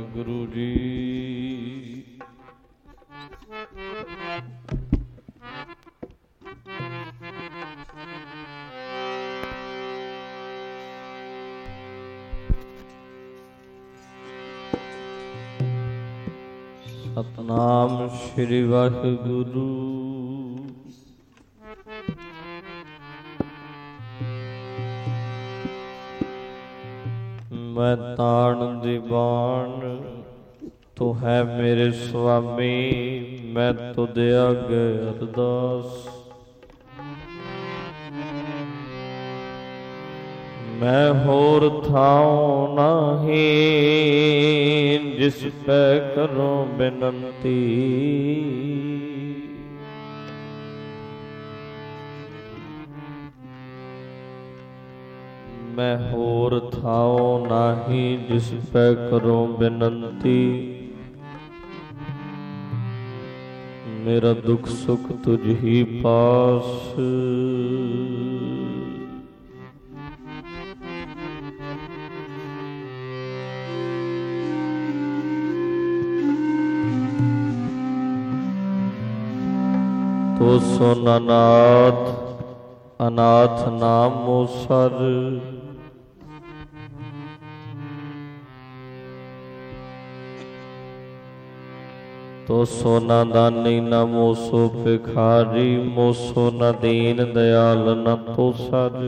वाहिगुरु जी। सतनाम श्री वाहिगुरु। मैं ताण दीवान तू है मेरे स्वामी, मैं तुद आगे अरदास। मैं होर थाओ नाही जिस पे करो बिनती। मैं होर थाओ नाही जिस पे करो बिनती। मेरा दुख सुख तुझ ही पास। तो सोनानाथ अनाथ नाम मोसर। तो सोना दानी न मोसो भिखारी, मोसो न दीन दयाल न तो सर।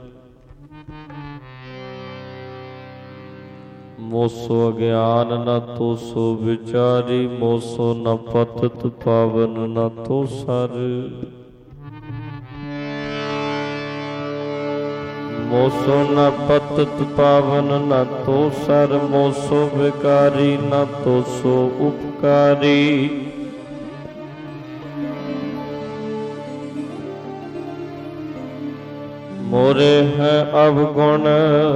मोसो अज्ञान न तो सो विचारी, मोसो न पतित पावन न तो सर। मोसो न पतित पावन न तो सर, मोसो विकारी न तो सो उपकारी। मोरे हैं अवगुण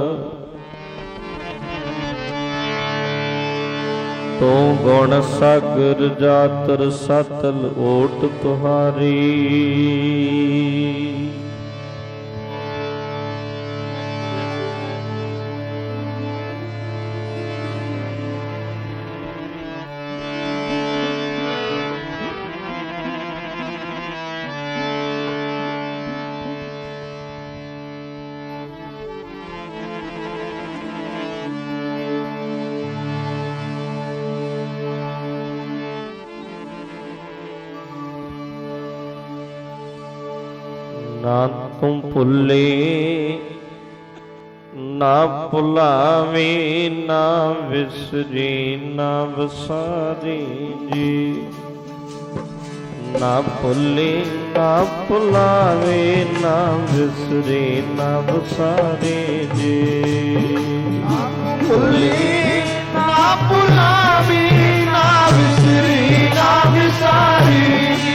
तो गुण सागर जातर सतल ओट तुम्हारी। ना तुम भुले ना भुलावे, ना विसरी ना विसारी जी। ना भुले ना भुलावे, ना विसरी ना विसारी जी। ना भुले ना भुलावे, ना विसरी ना विसारी जी।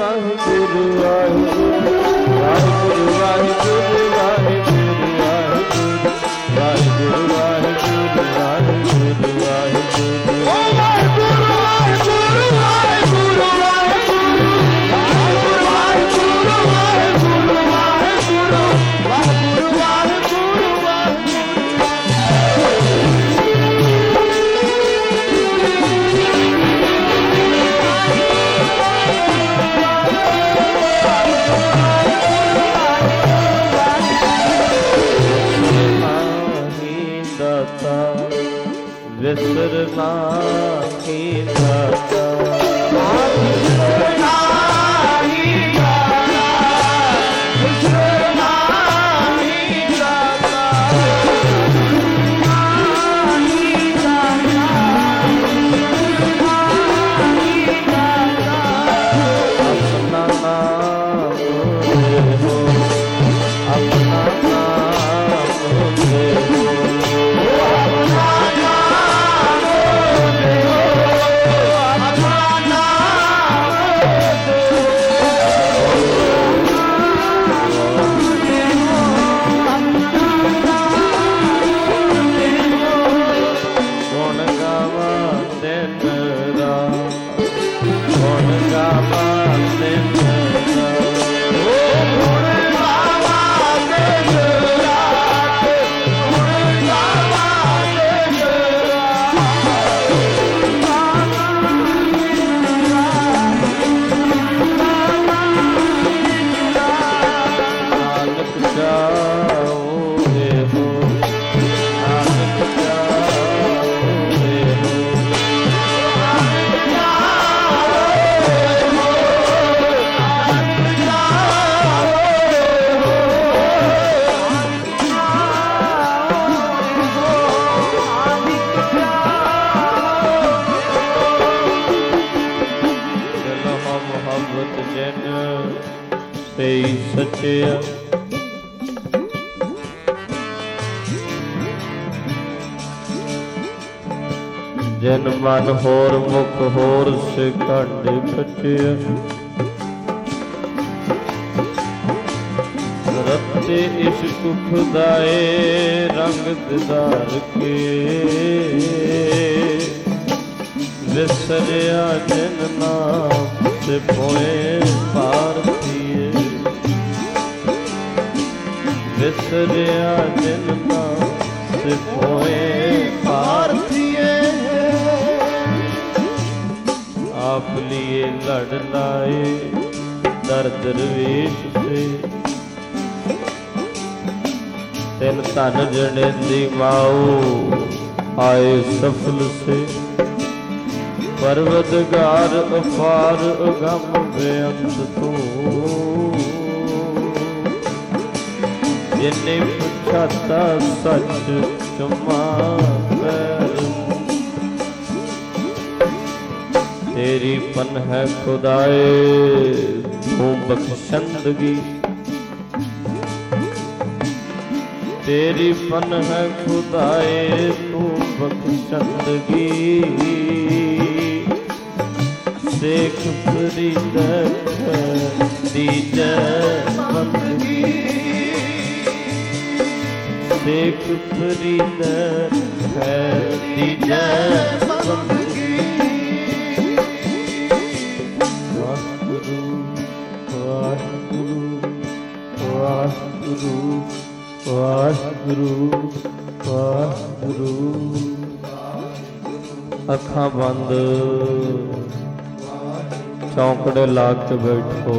ਵਾਹਿਗੁਰੂ ਵਾਹਿਗੁਰੂ ਵਾਹਿਗੁਰੂ ਵਾਹਿਗੁਰੂ ਵਾਹਿਗੁਰੂ ਵਾਹਿਗੁਰੂ ਵਾਹਿਗੁਰੂ ਵਾਹਿਗੁਰੂ ਵਿਸਰਨਾ ਕੀ ਦਾਤਾ ਵਿਸਰਨਾ ਹੀ ਦਾਤਾ ਵਿਸਰਨਾ ਹੀ ਦਾਤਾ ਹੀ ਦਾਤਾ ਆਪਣਾ ਨਾਮ ਹੋ ਆਪਣਾ ਨਾਮ ਹੋ ਸੱਚਿਆ ਜਨ ਮਨ ਹੋਰ ਮੁਖ ਹੋਰ ਸਿਖੰਡ ਖਚਿਆ ਰਤੇ ਇਸ਼ਕ ਖੁਦਾਏ ਰੰਗ ਦਿਦਾਰ ਕੇ ਵਿਸਰਿਆ ਜਨ ਨਾਮ ਤੇ ਪੋਏ ਭਾਰਤੀਏ ਵਿਸਰਿਆ ਜਨ ਨਾਮ ਤੇ ਪੋਏ ਭਾਰਤੀਏ ਆਪ ਲਿਏ ਲੜ ਲਾਏ ਦਰ ਦਰਵੇਸ਼ ਸੇ ਤਿਨ ਧਨ ਜਣੇਂਦੀ ਮਾਓ ਆਏ ਸਫਲ ਸੇ ਪਰਵਤਗਾਰ ਅਫਾਰ ਅਗੰਮ ਬੇਅੰਤ ਤੂੰ ਜਿਨੇ ਪੁੱਛਾਤਾ ਸੱਚ ਚੁਮਾ ਪੈਰ ਤੇਰੀ ਪਨ ਹੈ ਖੁਦਾਏ ਤੂੰ ਬਖਸ਼ੰਦਗੀ ਤੇਰੀ ਪਨ ਹੈ ਖੁਦਾਏ ਤੂੰ ਬਖਸ਼ੰਦਗੀ ਦੇਖ ਫਰੀਦ ਦੀਜੈ ਬੰਦਗੀ ਦੇਖ ਫਰੀਦ ਦੀਜੈ ਬੰਦਗੀ ਵਾਹਿਗੁਰੂ ਵਾਹਿਗੁਰੂ ਵਾਹਿਗੁਰੂ ਵਾਹਿਗੁਰੂ ਵਾਹਿਗੁਰੂ ਅੱਖਾਂ ਬੰਦ ਚੌਂਕੜੇ ਲਾ ਕੇ ਬੈਠੋ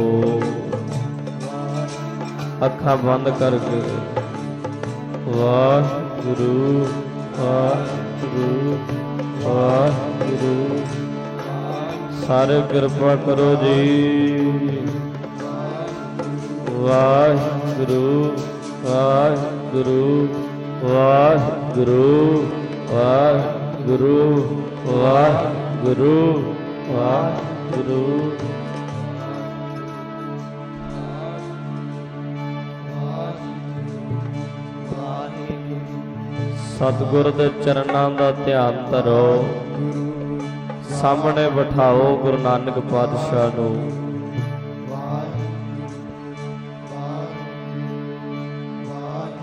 ਅੱਖਾਂ ਬੰਦ ਕਰਕੇ ਵਾਹਿਗੁਰੂ ਵਾਹਿਗੁਰੂ ਵਾਹਿਗੁਰੂ ਸਾਰੇ ਕਿਰਪਾ ਕਰੋ ਜੀ ਵਾਹਿਗੁਰੂ ਵਾਹਿਗੁਰੂ ਵਾਹਿਗੁਰੂ ਵਾਹਿਗੁਰੂ ਵਾਹਿਗੁਰੂ ਵਾਹਿਗੁਰੂ ਸਤਿਗੁਰ ਦੇ ਚਰਨਾਂ ਦਾ ਧਿਆਨ ਧਰੋ ਸਾਹਮਣੇ ਬਿਠਾਓ ਗੁਰੂ ਨਾਨਕ ਪਾਤਸ਼ਾਹ ਨੂੰ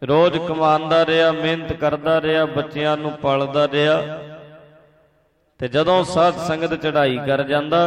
रोज कमांदा रहा, मेहनत करता रहा, बच्चियां नूं पालदा रहा, ते जदों साध संगत चढ़ाई कर जांदा,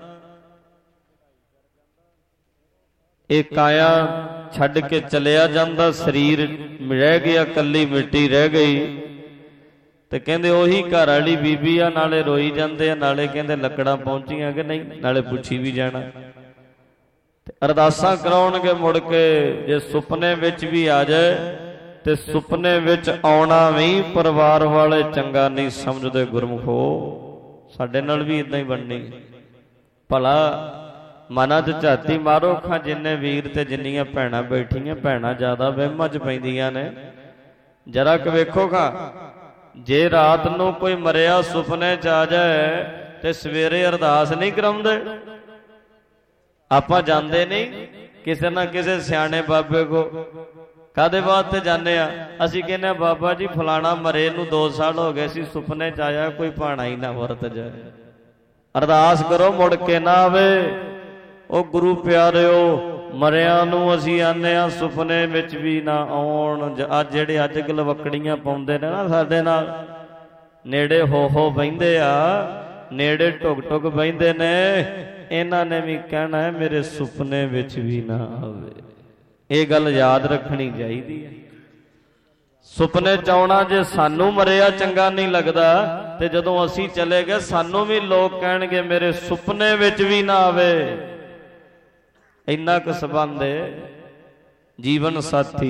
ये काया छड्ड के चलिया जांदा, शरीर रह गया, कल्ली मिट्टी रह गई। ते कहंदे ओही घर वाली बीबी आ, नाले रोई जांदे आ, नाले कहंदे लकड़ां पहुंचियां कि नहीं, नाले पुछी भी जाना। अरदासां कराउणगे मुड़ के, जे सुपने विच भी आ जाए ते सुपने विच आउणा भी परिवार वाले चंगा नहीं समझदे। गुरमुखो साडे नाल भी इदां ही बननी। भला मनां च झाती मारो खां, जिन्ने वीर ते जिन्नियां भैणां बैठीਆਂ, भैणां ज़्यादा वਹਿਮਾਂ च पैंदियां ने। जरा क वेखो खां, जे रात नूं कोई मरिया सुपने च आ जाए ते सवेरे अरदास नहीं कराउंदे। ਆਪਾਂ ਜਾਂਦੇ ਨਹੀਂ ਕਿਸੇ ਨਾ ਕਿਸੇ ਸਿਆਣੇ ਬਾਬੇ ਕੋ, ਕਾਦੇ ਵਾਸਤੇ ਜਾਂਦੇ ਆ? ਅਸੀਂ ਕਹਿੰਦੇ ਆ ਬਾਬਾ ਜੀ ਫਲਾਣਾ ਮਰੇ ਨੂੰ 2 ਸਾਲ ਹੋ ਗਏ ਸੀ, ਸੁਪਨੇ ਚ ਆਇਆ ਕੋਈ ਭਾਣਾ ਹੀ ਨਾ ਵਰਤ ਜਾਏ, ਅਰਦਾਸ ਕਰੋ ਮੁੜ ਕੇ ਨਾ ਆਵੇ। ਉਹ ਗੁਰੂ ਪਿਆਰਿਓ, ਮਰਿਆਂ ਨੂੰ ਅਸੀਂ ਆਨੇ ਆ ਸੁਪਨੇ ਵਿੱਚ ਵੀ ਨਾ ਆਉਣ। ਅੱਜ ਜਿਹੜੇ ਅੱਜ ਗਲਵਕੜੀਆਂ ਪਾਉਂਦੇ ਨੇ ਨਾ ਸਾਡੇ ਨਾਲ, ਨੇੜੇ ਹੋ ਬਹਿੰਦੇ ਆ, ਨੇੜੇ ਟੁਕ ਟੁਕ ਬਹਿੰਦੇ ਨੇ, ਇਹਨਾਂ ਨੇ ਵੀ ਕਹਿਣਾ ਹੈ ਮੇਰੇ ਸੁਪਨੇ ਵਿੱਚ ਵੀ ਨਾ ਆਵੇ। ਇਹ ਗੱਲ ਯਾਦ ਰੱਖਣੀ ਚਾਹੀਦੀ ਹੈ। ਸੁਪਨੇ ਚ ਆਉਣਾ, ਜੇ ਸਾਨੂੰ ਮਰਿਆ ਚੰਗਾ ਨਹੀਂ ਲੱਗਦਾ, ਤੇ ਜਦੋਂ ਅਸੀਂ ਚਲੇ ਗਏ ਸਾਨੂੰ ਵੀ ਲੋਕ ਕਹਿਣਗੇ ਮੇਰੇ ਸੁਪਨੇ ਵਿੱਚ ਵੀ ਨਾ ਆਵੇ। ਇੰਨਾ ਕੁ ਸੰਬੰਧ ਹੈ। ਜੀਵਨ ਸਾਥੀ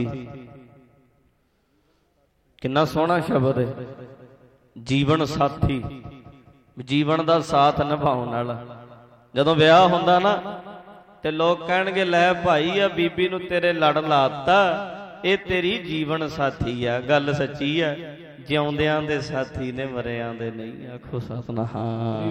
ਕਿੰਨਾ ਸੋਹਣਾ ਸ਼ਬਦ ਹੈ, ਜੀਵਨ ਸਾਥੀ। ਜੀਵਨ ਦਾ ਸਾਥ ਨਿਭਾਉਣ ਵਾਲਾ। ਜਦੋਂ ਵਿਆਹ ਹੁੰਦਾ ਨਾ ਤੇ ਲੋਕ ਕਹਿਣਗੇ ਲੈ ਭਾਈ ਆ ਬੀਬੀ ਨੂੰ ਤੇਰੇ ਲੜ ਲਾਤਾ, ਇਹ ਤੇਰੀ ਜੀਵਨ ਸਾਥੀ ਆ। ਗੱਲ ਸੱਚੀ ਆ, ਜਿਉਂਦਿਆਂ ਦੇ ਸਾਥੀ ਨੇ, ਮਰਿਆਂ ਦੇ ਨਹੀਂ। ਆਖੋ ਸਤਿਨਾਮ।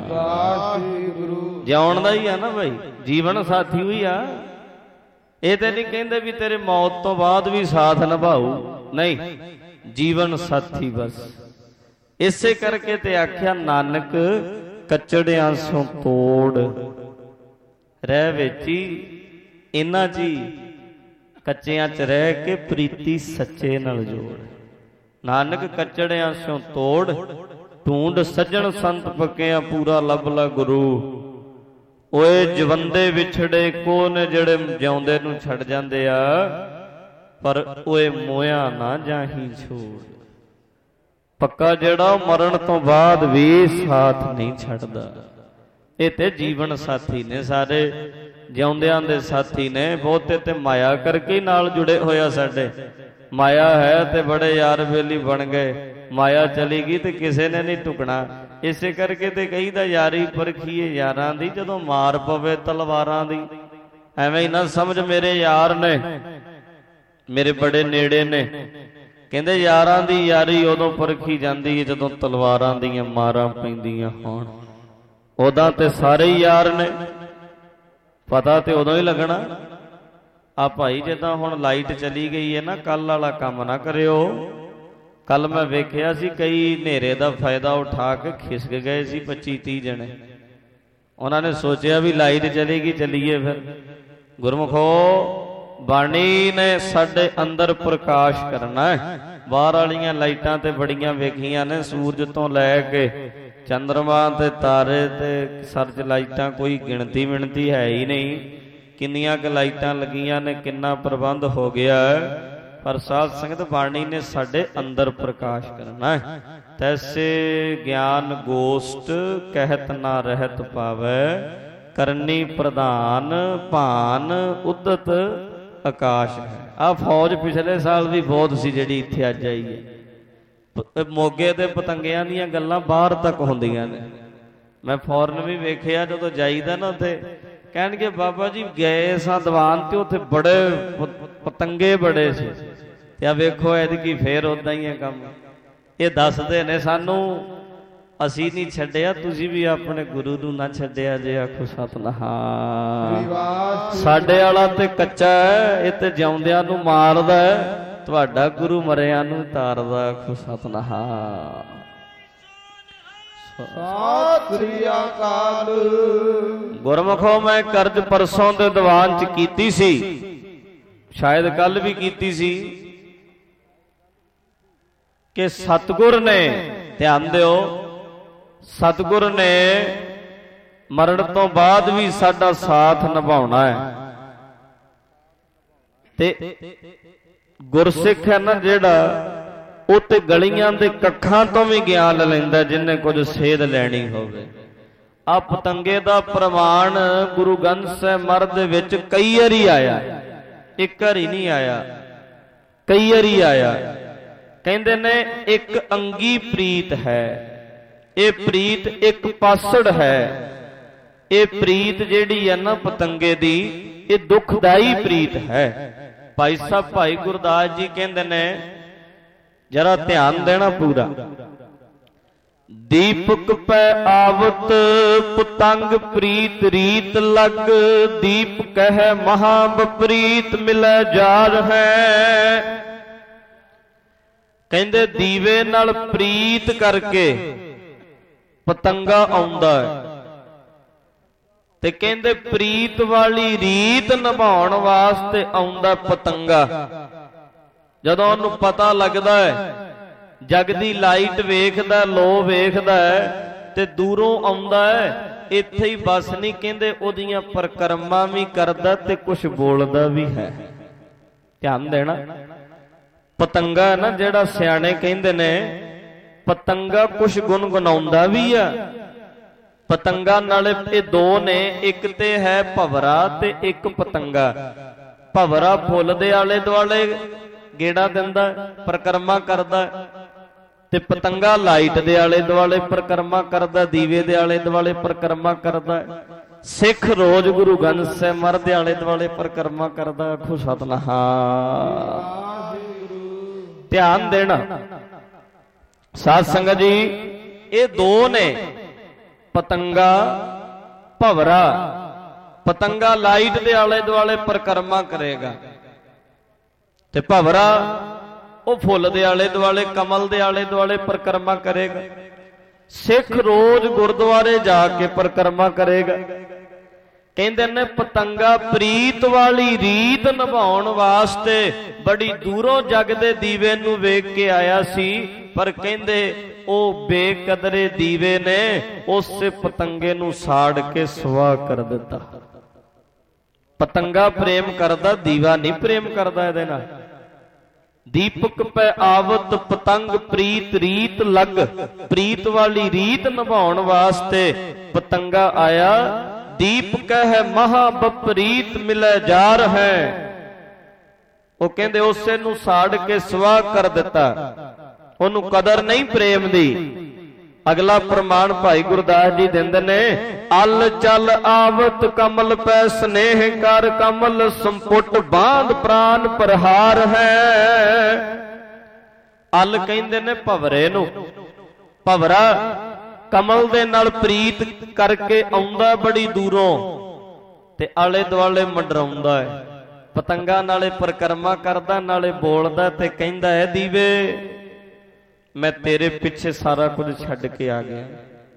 ਜਿਉਣ ਦਾ ਹੀ ਆ ਨਾ ਭਾਈ, ਜੀਵਨ ਸਾਥੀ ਹੋਈ ਆ। ਇਹ ਤੇ ਨਹੀਂ ਕਹਿੰਦੇ ਵੀ ਤੇਰੇ ਮੌਤ ਤੋਂ ਬਾਅਦ ਵੀ ਸਾਥ ਨਿਭਾਊ, ਨਹੀਂ, ਜੀਵਨ ਸਾਥੀ ਬਸ। ਇਸੇ ਕਰਕੇ ਤੇ ਆਖਿਆ ਨਾਨਕ ਕਚੜਿਆਂ ਸੋਂ ਤੋੜ ਰਹਿ ਵੇਚੀ, ਇਹਨਾਂ ਜੀ ਕੱਚਿਆਂ ਚ ਰਹਿ ਕੇ ਪ੍ਰੀਤੀ ਸੱਚੇ ਨਾਲ ਜੋੜ। ਨਾਨਕ ਕਚੜਿਆਂ ਸੋਂ ਤੋੜ, ਢੂੰਡ ਸੱਜਣ ਸੰਤ ਪੱਕਿਆਂ, ਪੂਰਾ ਲੱਭ ਲਾ ਗੁਰੂ। ਓਏ ਜਵੰਦੇ ਵਿਛੜੇ ਕੋ ਨੇ, ਜਿਹੜੇ ਜਿਉਂਦੇ ਨੂੰ ਛੱਡ ਜਾਂਦੇ ਆ, ਪਰ ਓਏ ਮੋਇਆ ਨਾ ਜਾਹੀ ਛੋੜ। ਪੱਕਾ ਜਿਹੜਾ ਮਰਨ ਤੋਂ ਬਾਅਦ ਵੀ ਸਾਥ ਨਹੀਂ ਛੱਡਦਾ। ਇਹ ਤੇ ਜੀਵਨ ਸਾਥੀ ਨੇ, ਸਾਰੇ ਜਿਉਂਦਿਆਂ ਦੇ ਸਾਥੀ ਨੇ। ਬਹੁਤੇ ਤੇ ਮਾਇਆ ਕਰਕੇ ਨਾਲ ਜੁੜੇ ਹੋਇਆ। ਸਾਡੇ ਮਾਇਆ ਹੈ ਤੇ ਬੜੇ ਯਾਰ ਬੇਲੀ ਬਣ ਗਏ, ਮਾਇਆ ਚਲੀ ਗਈ ਤੇ ਕਿਸੇ ਨੇ ਨਹੀਂ ਟੁਕਣਾ। ਇਸੇ ਕਰਕੇ ਤੇ ਕਹੀਦਾ ਯਾਰੀ ਪਰਖੀਏ ਯਾਰਾਂ ਦੀ, ਜਦੋਂ ਮਾਰ ਪਵੇ ਤਲਵਾਰਾਂ ਦੀ। ਐਵੇਂ ਹੀ ਨਾ ਸਮਝ ਮੇਰੇ ਯਾਰ ਨੇ, ਮੇਰੇ ਬੜੇ ਨੇੜੇ ਨੇ। ਕਹਿੰਦੇ ਯਾਰਾਂ ਦੀ ਯਾਰੀ ਉਦੋਂ ਪਰਖੀ ਜਾਂਦੀ ਹੈ ਜਦੋਂ ਤਲਵਾਰਾਂ ਦੀਆਂ ਮਾਰਾਂ ਪੈਂਦੀਆਂ ਹੋਣ। ਉਦਾਂ ਤੇ ਸਾਰੇ ਹੀ ਯਾਰ ਨੇ, ਪਤਾ ਤੇ ਉਦੋਂ ਹੀ ਲੱਗਣਾ। ਆ ਭਾਈ ਜਿੱਦਾਂ ਹੁਣ ਲਾਈਟ ਚਲੀ ਗਈ ਹੈ ਨਾ, ਕੱਲ ਵਾਲਾ ਕੰਮ ਨਾ ਕਰਿਓ। ਕੱਲ ਮੈਂ ਵੇਖਿਆ ਸੀ ਕਈ ਹਨੇਰੇ ਦਾ ਫਾਇਦਾ ਉਠਾ ਕੇ ਖਿਸਕ ਗਏ ਸੀ 25-30 ਜਣੇ। ਉਹਨਾਂ ਨੇ ਸੋਚਿਆ ਵੀ ਲਾਈਟ ਚਲੇਗੀ, ਚੱਲੀਏ ਫਿਰ। ਗੁਰਮੁਖੋ ਬਾਣੀ ਨੇ ਸਾਡੇ ਅੰਦਰ ਪ੍ਰਕਾਸ਼ ਕਰਨਾ ਹੈ। ਬਾਹਰ ਵਾਲੀਆਂ ਲਾਈਟਾਂ ਤੇ ਬੜੀਆਂ ਵੇਖੀਆਂ ਨੇ, ਸੂਰਜ ਤੋਂ ਲੈ ਕੇ ਚੰਦਰਮਾ ਤੇ ਤਾਰੇ ਤੇ ਸਰਚ ਲਾਈਟਾਂ ਕੋਈ ਗਿਣਤੀ ਹੈ ਹੀ ਨਹੀਂ। ਕਿੰਨੀਆਂ ਕੁ ਲਾਈਟਾਂ ਲੱਗੀਆਂ ਨੇ, ਕਿੰਨਾ ਪ੍ਰਬੰਧ ਹੋ ਗਿਆ। ਪਰ ਸਾਧ ਸੰਗਤ ਬਾਣੀ ਨੇ ਸਾਡੇ ਅੰਦਰ ਪ੍ਰਕਾਸ਼ ਕਰਨਾ ਹੈ। ਤੈਸੇ ਗਿਆਨ ਗੋਸ਼ਟ ਕਹਿਤ ਨਾ ਰਹਿਤ ਪਾਵੈ, ਕਰਨੀ ਪ੍ਰਧਾਨ ਭਾਨ ਉਦਤ ਆਕਾਸ਼ ਹੈ। ਆ ਫੌਜ ਪਿਛਲੇ ਸਾਲ ਵੀ ਬਹੁਤ ਸੀ ਜਿਹੜੀ ਇੱਥੇ ਅੱਜ ਆਈ ਹੈ। ਮੋਗੇ ਦੇ ਪਤੰਗਿਆਂ ਦੀਆਂ ਗੱਲਾਂ ਬਾਹਰ ਤੱਕ ਹੁੰਦੀਆਂ ਨੇ। ਮੈਂ ਫੌਰਨ ਵੀ ਵੇਖਿਆ, ਜਦੋਂ ਜਾਈਦਾ ਨਾ ਉੱਥੇ ਕਹਿਣਗੇ ਬਾਬਾ ਜੀ ਗਏ ਸਾਂ ਦੀਵਾਨ ਤੇ ਉੱਥੇ ਬੜੇ ਪਤੰਗੇ ਬੜੇ ਸੀ। ਤੇ ਆ ਵੇਖੋ ਐਤਕੀ ਫੇਰ ਉਦਾਂ ਹੀ ਹੈ ਕੰਮ। ਇਹ ਦੱਸਦੇ ਨੇ ਸਾਨੂੰ, ਅਸੀਂ ਨਹੀਂ ਛੱਡਿਆ, ਤੁਸੀਂ ਵੀ ਆਪਣੇ ਗੁਰੂ ਨੂੰ ਨਾ ਛੱਡਿਆ ਜੇ। ਆਖੋ ਸਤਿਨਾਮ। ਸਾਡੇ ਵਾਲਾ ਤੇ ਕੱਚਾ ਹੈ, ਇਹ ਤੇ ਜਿਉਂਦਿਆਂ ਨੂੰ ਮਾਰਦਾ, ਤੁਹਾਡਾ ਗੁਰੂ ਮਰਿਆਂ ਨੂੰ ਤਾਰਦਾ। ਆਖੋ ਸਤਿਨਾਮ। ਸਤਿ ਸ੍ਰੀ ਅਕਾਲ। ਗੁਰਮੁਖੋ ਮੈਂ ਕਰਜ ਪਰਸੋਂ ਦੇ ਦੀਵਾਨ ਚ ਕੀਤੀ ਸੀ, ਸ਼ਾਇਦ ਕੱਲ ਵੀ ਕੀਤੀ ਸੀ। ਕਿ ਸਤਿਗੁਰ ਨੇ, ਧਿਆਨ ਦਿਓ, ਸਤਿਗੁਰ ਨੇ ਮਰਨ ਤੋਂ ਬਾਅਦ ਵੀ ਸਾਡਾ ਸਾਥ ਨਿਭਾਉਣਾ ਹੈ। ਤੇ ਗੁਰਸਿੱਖ ਹੈ ਨਾ ਜਿਹੜਾ, ਉਹ ਤੇ ਗਲੀਆਂ ਦੇ ਕੱਖਾਂ ਤੋਂ ਵੀ ਗਿਆਨ ਲੈਂਦਾ ਜਿੰਨੇ ਕੁਝ ਸੇਧ ਲੈਣੀ ਹੋਵੇ। ਆ ਪਤੰਗੇ ਦਾ ਪ੍ਰਮਾਣ ਗੁਰੂ ਗ੍ਰੰਥ ਸਾਹਿਬ ਮਰ ਦੇ ਵਿੱਚ ਕਈ ਵਾਰੀ ਆਇਆ, ਇੱਕ ਵਾਰੀ ਨਹੀਂ ਆਇਆ, ਕਈ ਵਾਰੀ ਆਇਆ। ਕਹਿੰਦੇ ਨੇ ਇੱਕ ਅੰਗੀ ਪ੍ਰੀਤ ਹੈ, ਇਹ ਪ੍ਰੀਤ ਇੱਕ ਪਾਸੜ ਹੈ। ਇਹ ਪ੍ਰੀਤ ਜਿਹੜੀ ਹੈ ਨਾ ਪਤੰਗੇ ਦੀ, ਇਹ ਦੁਖਦਾਈ ਪ੍ਰੀਤ ਹੈ। ਭਾਈ ਸਾਹਿਬ ਭਾਈ ਗੁਰਦਾਸ ਜੀ ਕਹਿੰਦੇ ਨੇ, ਜਰਾ ਧਿਆਨ ਦੇਣਾ ਪੂਰਾ। ਦੀਪਕ ਪੈ ਆਵਤ ਪਤੰਗ ਪ੍ਰੀਤ ਰੀਤ ਲਗ, ਦੀਪ ਕਹਿ ਮਹਾ ਬਪਰੀਤ ਮਿਲੈ ਜਾਰ ਹੈ। ਕਹਿੰਦੇ ਦੀਵੇ ਨਾਲ ਪ੍ਰੀਤ ਕਰਕੇ ਪਤੰਗਾ ਆਉਂਦਾ ਹੈ, ਤੇ ਕਹਿੰਦੇ ਪ੍ਰੀਤ ਵਾਲੀ ਰੀਤ ਨਿਭਾਉਣ ਵਾਸਤੇ ਆਉਂਦਾ ਪਤੰਗਾ। ਜਦੋਂ ਉਹਨੂੰ ਪਤਾ ਲੱਗਦਾ ਹੈ, ਜਗ ਦੀ ਲਾਈਟ ਵੇਖਦਾ, ਲੋ ਵੇਖਦਾ ਹੈ, ਤੇ ਦੂਰੋਂ ਆਉਂਦਾ ਹੈ, ਇੱਥੇ ਹੀ ਬਸ ਨਹੀਂ, ਕਹਿੰਦੇ ਉਹਦੀਆਂ ਪਰਕਰਮਾਂ ਵੀ ਕਰਦਾ ਤੇ ਕੁਝ ਬੋਲਦਾ ਵੀ ਹੈ। ਧਿਆਨ ਦੇਣਾ। ਪਤੰਗਾ ਨਾ ਜਿਹੜਾ, ਸਿਆਣੇ ਕਹਿੰਦੇ ਨੇ ਪਤੰਗਾ ਕੁਝ ਗੁਣਗੁਣਾਉਂਦਾ ਵੀ ਆ। ਪਤੰਗਾ ਨਾਲੇ ਇਹ ਦੋ ਨੇ, ਇੱਕ ਤੇ ਹੈ ਭਵਰਾ ਤੇ ਇੱਕ ਪਤੰਗਾ। ਭਵਰਾ ਫੁੱਲ ਦੇ ਆਲੇ ਦੁਆਲੇ ਗੇੜਾ ਦਿੰਦਾ, ਪਰਕਰਮਾ ਕਰਦਾ, ਤੇ ਪਤੰਗਾ ਲਾਈਟ ਦੇ ਆਲੇ ਦੁਆਲੇ ਪਰਕਰਮਾ ਕਰਦਾ, ਦੀਵੇ ਦੇ ਆਲੇ ਦੁਆਲੇ ਪਰਕਰਮਾ ਕਰਦਾ। ਸਿੱਖ ਰੋਜ਼ ਗੁਰੂ ਗ੍ਰੰਥ ਸਾਹਿਬ ਮਰ ਦੇ ਆਲੇ ਦੁਆਲੇ ਪਰਕਰਮਾ ਕਰਦਾ। ਆਖੋ ਸਤਿਨਾਮ। ਧਿਆਨ ਦੇਣਾ ਸਾਧ ਸੰਗਤ ਜੀ, ਇਹ ਦੋ ਨੇ, ਪਤੰਗਾ ਭਵਰਾ। ਪਤੰਗਾ ਲਾਈਟ ਦੇ ਆਲੇ ਦੁਆਲੇ ਪਰਕਰਮਾ ਕਰੇਗਾ, ਤੇ ਭਵਰਾ ਉਹ ਫੁੱਲ ਦੇ ਆਲੇ ਦੁਆਲੇ, ਕਮਲ ਦੇ ਆਲੇ ਦੁਆਲੇ ਪਰਕਰਮਾ ਕਰੇਗਾ। ਸਿੱਖ ਰੋਜ਼ ਗੁਰਦੁਆਰੇ ਜਾ ਕੇ ਪਰਕਰਮਾ ਕਰੇਗਾ। ਕਹਿੰਦੇ ਨੇ ਪਤੰਗਾ ਪ੍ਰੀਤ ਵਾਲੀ ਰੀਤ ਨਿਭਾਉਣ ਵਾਸਤੇ ਬੜੀ ਦੂਰੋਂ ਜਗ ਦੇ ਦੀਵੇ ਨੂੰ ਵੇਖ ਕੇ ਆਇਆ ਸੀ, ਪਰ ਕਹਿੰਦੇ ਉਹ ਬੇਕਦਰੇ ਦੀਵੇ ਨੇ ਉਸੇ ਪਤੰਗੇ ਨੂੰ ਸਾੜ ਕੇ ਸਵਾਹ ਕਰ ਦਿੱਤਾ। ਪਤੰਗਾ ਪ੍ਰੇਮ ਕਰਦਾ, ਦੀਵਾ ਨਹੀਂ ਪ੍ਰੇਮ ਕਰਦਾ ਇਹਦੇ ਨਾਲ। ਦੀਪਕ ਪੈ ਆਵਤ ਪਤੰਗ ਪ੍ਰੀਤ ਰੀਤ ਲਗ, ਪ੍ਰੀਤ ਵਾਲੀ ਰੀਤ ਨਿਭਾਉਣ ਵਾਸਤੇ ਪਤੰਗਾ ਆਇਆ। ਦੀਪ ਕਹਿ ਮਹਾ ਬਪਰੀਤ ਮਿਲੈ ਜਾਰ ਹੈ। ਉਹ ਕਹਿੰਦੇ ਉਸੇ ਨੂੰ ਸਾੜ ਕੇ ਸਵਾਹ ਕਰ ਦਿੱਤਾ, ਉਹਨੂੰ ਕਦਰ ਨਹੀਂ ਪ੍ਰੇਮ ਦੀ। ਅਗਲਾ ਪ੍ਰਮਾਣ ਭਾਈ ਗੁਰਦਾਸ ਜੀ ਦਿੰਦੇ ਨੇ, ਅਲ ਚਲ ਆਵਤ ਕਮਲ ਪੈ ਸਨੇਹ ਕਰ, ਕਮਲ ਸੰਪੁੱਟ ਬਾਂਧ ਪ੍ਰਾਨ ਪ੍ਰਹਾਰ ਹੈ। ਅਲ ਕਹਿੰਦੇ ਨੇ ਭਵਰੇ ਨੂੰ। ਭਵਰਾ ਕਮਲ ਦੇ ਨਾਲ ਪ੍ਰੀਤ ਕਰਕੇ ਆਉਂਦਾ ਬੜੀ ਦੂਰੋਂ, ਤੇ ਆਲੇ ਦੁਆਲੇ ਮੰਡਰਾਉਂਦਾ ਹੈ। ਪਤੰਗਾ ਨਾਲੇ ਪਰਕਰਮਾ ਕਰਦਾ, ਨਾਲੇ ਬੋਲਦਾ, ਤੇ ਕਹਿੰਦਾ ਹੈ ਦੀਵੇ ਮੈਂ ਤੇਰੇ ਪਿੱਛੇ ਸਾਰਾ ਕੁਝ ਛੱਡ ਕੇ ਆ ਗਿਆ,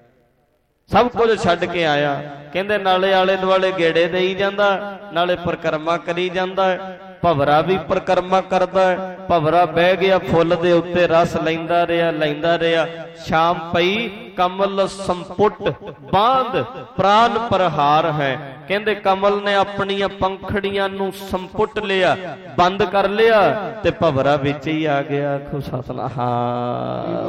ਸਭ ਕੁਝ ਛੱਡ ਕੇ ਆਇਆ। ਕਹਿੰਦੇ ਨਾਲੇ ਆਲੇ ਦੁਆਲੇ ਗੇੜੇ ਦੇਈ ਜਾਂਦਾ, ਨਾਲੇ ਪਰਕਰਮਾ ਕਰੀ ਜਾਂਦਾ। ਭਵਰਾ ਵੀ ਪਰਕਰਮਾ ਕਰਦਾ ਹੈ। ਭਵਰਾ ਬਹਿ ਗਿਆ ਫੁੱਲ ਦੇ ਉੱਤੇ, ਰਸ ਲੈਂਦਾ ਰਿਹਾ, ਲੈਂਦਾ ਰਿਹਾ। ਸ਼ਾਮ ਪਈ, ਕਮਲ ਸੰਪੁੱਟ ਬਾਂਧ ਪ੍ਰਾਨ ਪ੍ਰਹਾਰ ਹੈ। ਕਹਿੰਦੇ ਕਮਲ ਨੇ ਆਪਣੀਆਂ ਪੰਖੜੀਆਂ ਨੂੰ ਸੰਪੁੱਟ ਲਿਆ, ਬੰਦ ਕਰ ਲਿਆ, ਤੇ ਭਵਰਾ ਵਿੱਚ ਹੀ ਆ ਗਿਆ। ਆਖੋ ਸਤਿਨਾਮ।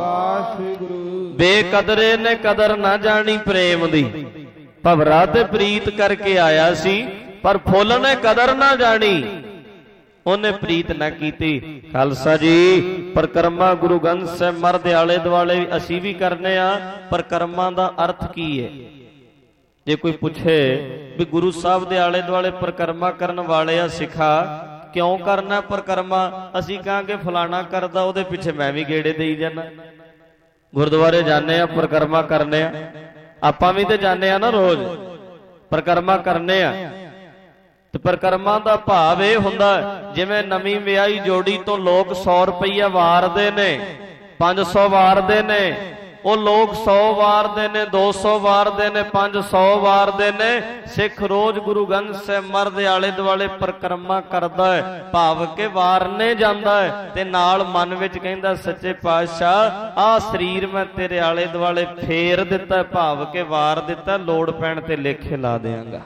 ਬੇਕਦਰੇ ਨੇ ਕਦਰ ਨਾ ਜਾਣੀ ਪ੍ਰੇਮ ਦੀ। ਭਵਰਾ ਤੇ ਪ੍ਰੀਤ ਕਰਕੇ ਆਇਆ ਸੀ, ਪਰ ਫੁੱਲ ਨੇ ਕਦਰ ਨਾ ਜਾਣੀ, ਉਹਨੇ ਪ੍ਰੀਤ ਨਾ ਕੀਤੀ। ਖਾਲਸਾ ਜੀ, ਪਰਕਰਮਾ ਗੁਰੂ ਗ੍ਰੰਥ ਸਾਹਿਬ ਮਰ ਦੇ ਆਲੇ ਦੁਆਲੇ ਅਸੀਂ ਵੀ ਕਰਨੇ ਆ। ਪਰਕਰਮਾ ਦਾ ਅਰਥ ਕੀ ਹੈ? ਜੇ ਕੋਈ ਪੁੱਛੇ ਵੀ ਗੁਰੂ ਸਾਹਿਬ ਦੇ ਆਲੇ ਦੁਆਲੇ ਪਰਕਰਮਾ ਕਰਨ ਵਾਲੇ ਆ ਸਿੱਖਾ, ਕਿਉਂ ਕਰਨਾ ਪਰਕਰਮਾ? ਅਸੀਂ ਕਹਾਂਗੇ ਫਲਾਣਾ ਕਰਦਾ, ਉਹਦੇ ਪਿੱਛੇ ਮੈਂ ਵੀ ਗੇੜੇ ਦੇਈ ਜਾਣਾ। ਗੁਰਦੁਆਰੇ ਜਾਂਦੇ ਆ, ਪਰਕਰਮਾ ਕਰਨੇ ਆ, ਆਪਾਂ ਵੀ ਤੇ ਜਾਂਦੇ ਆ ਨਾ, ਰੋਜ਼ ਪਰਕਰਮਾ ਕਰਨੇ ਆ। ਤੇ ਪਰਕਰਮਾ ਦਾ ਭਾਵ ਇਹ ਹੁੰਦਾ, ਜਿਵੇਂ ਨਵੀਂ ਵਿਆਹੀ ਜੋੜੀ ਤੋਂ ਲੋਕ 100 ਰੁਪਈਆ ਵਾਰਦੇ ਨੇ, 500 ਵਾਰਦੇ ਨੇ, ਉਹ ਲੋਕ 100 ਵਾਰਦੇ ਨੇ, 200 ਵਾਰਦੇ ਨੇ, 500 ਵਾਰਦੇ ਨੇ। ਸਿੱਖ ਰੋਜ਼ ਗੁਰੂ ਗ੍ਰੰਥ ਸਾਹਿਬ ਮਰ ਦੇ ਆਲੇ ਦੁਆਲੇ ਪਰਿਕਰਮਾ ਕਰਦਾ ਹੈ, ਭਾਵ ਕੇ ਵਾਰਨੇ ਜਾਂਦਾ ਹੈ, ਤੇ ਨਾਲ ਮਨ ਵਿੱਚ ਕਹਿੰਦਾ ਸੱਚੇ ਪਾਤਸ਼ਾਹ ਆਹ ਸਰੀਰ ਮੈਂ ਤੇਰੇ ਆਲੇ ਦੁਆਲੇ ਫੇਰ ਦਿੱਤਾ, ਭਾਵ ਕੇ ਵਾਰ ਦਿੱਤਾ, ਲੋੜ ਪੈਣ ਤੇ ਲੇਖੇ ਲਾ ਦਿਆਂਗਾ।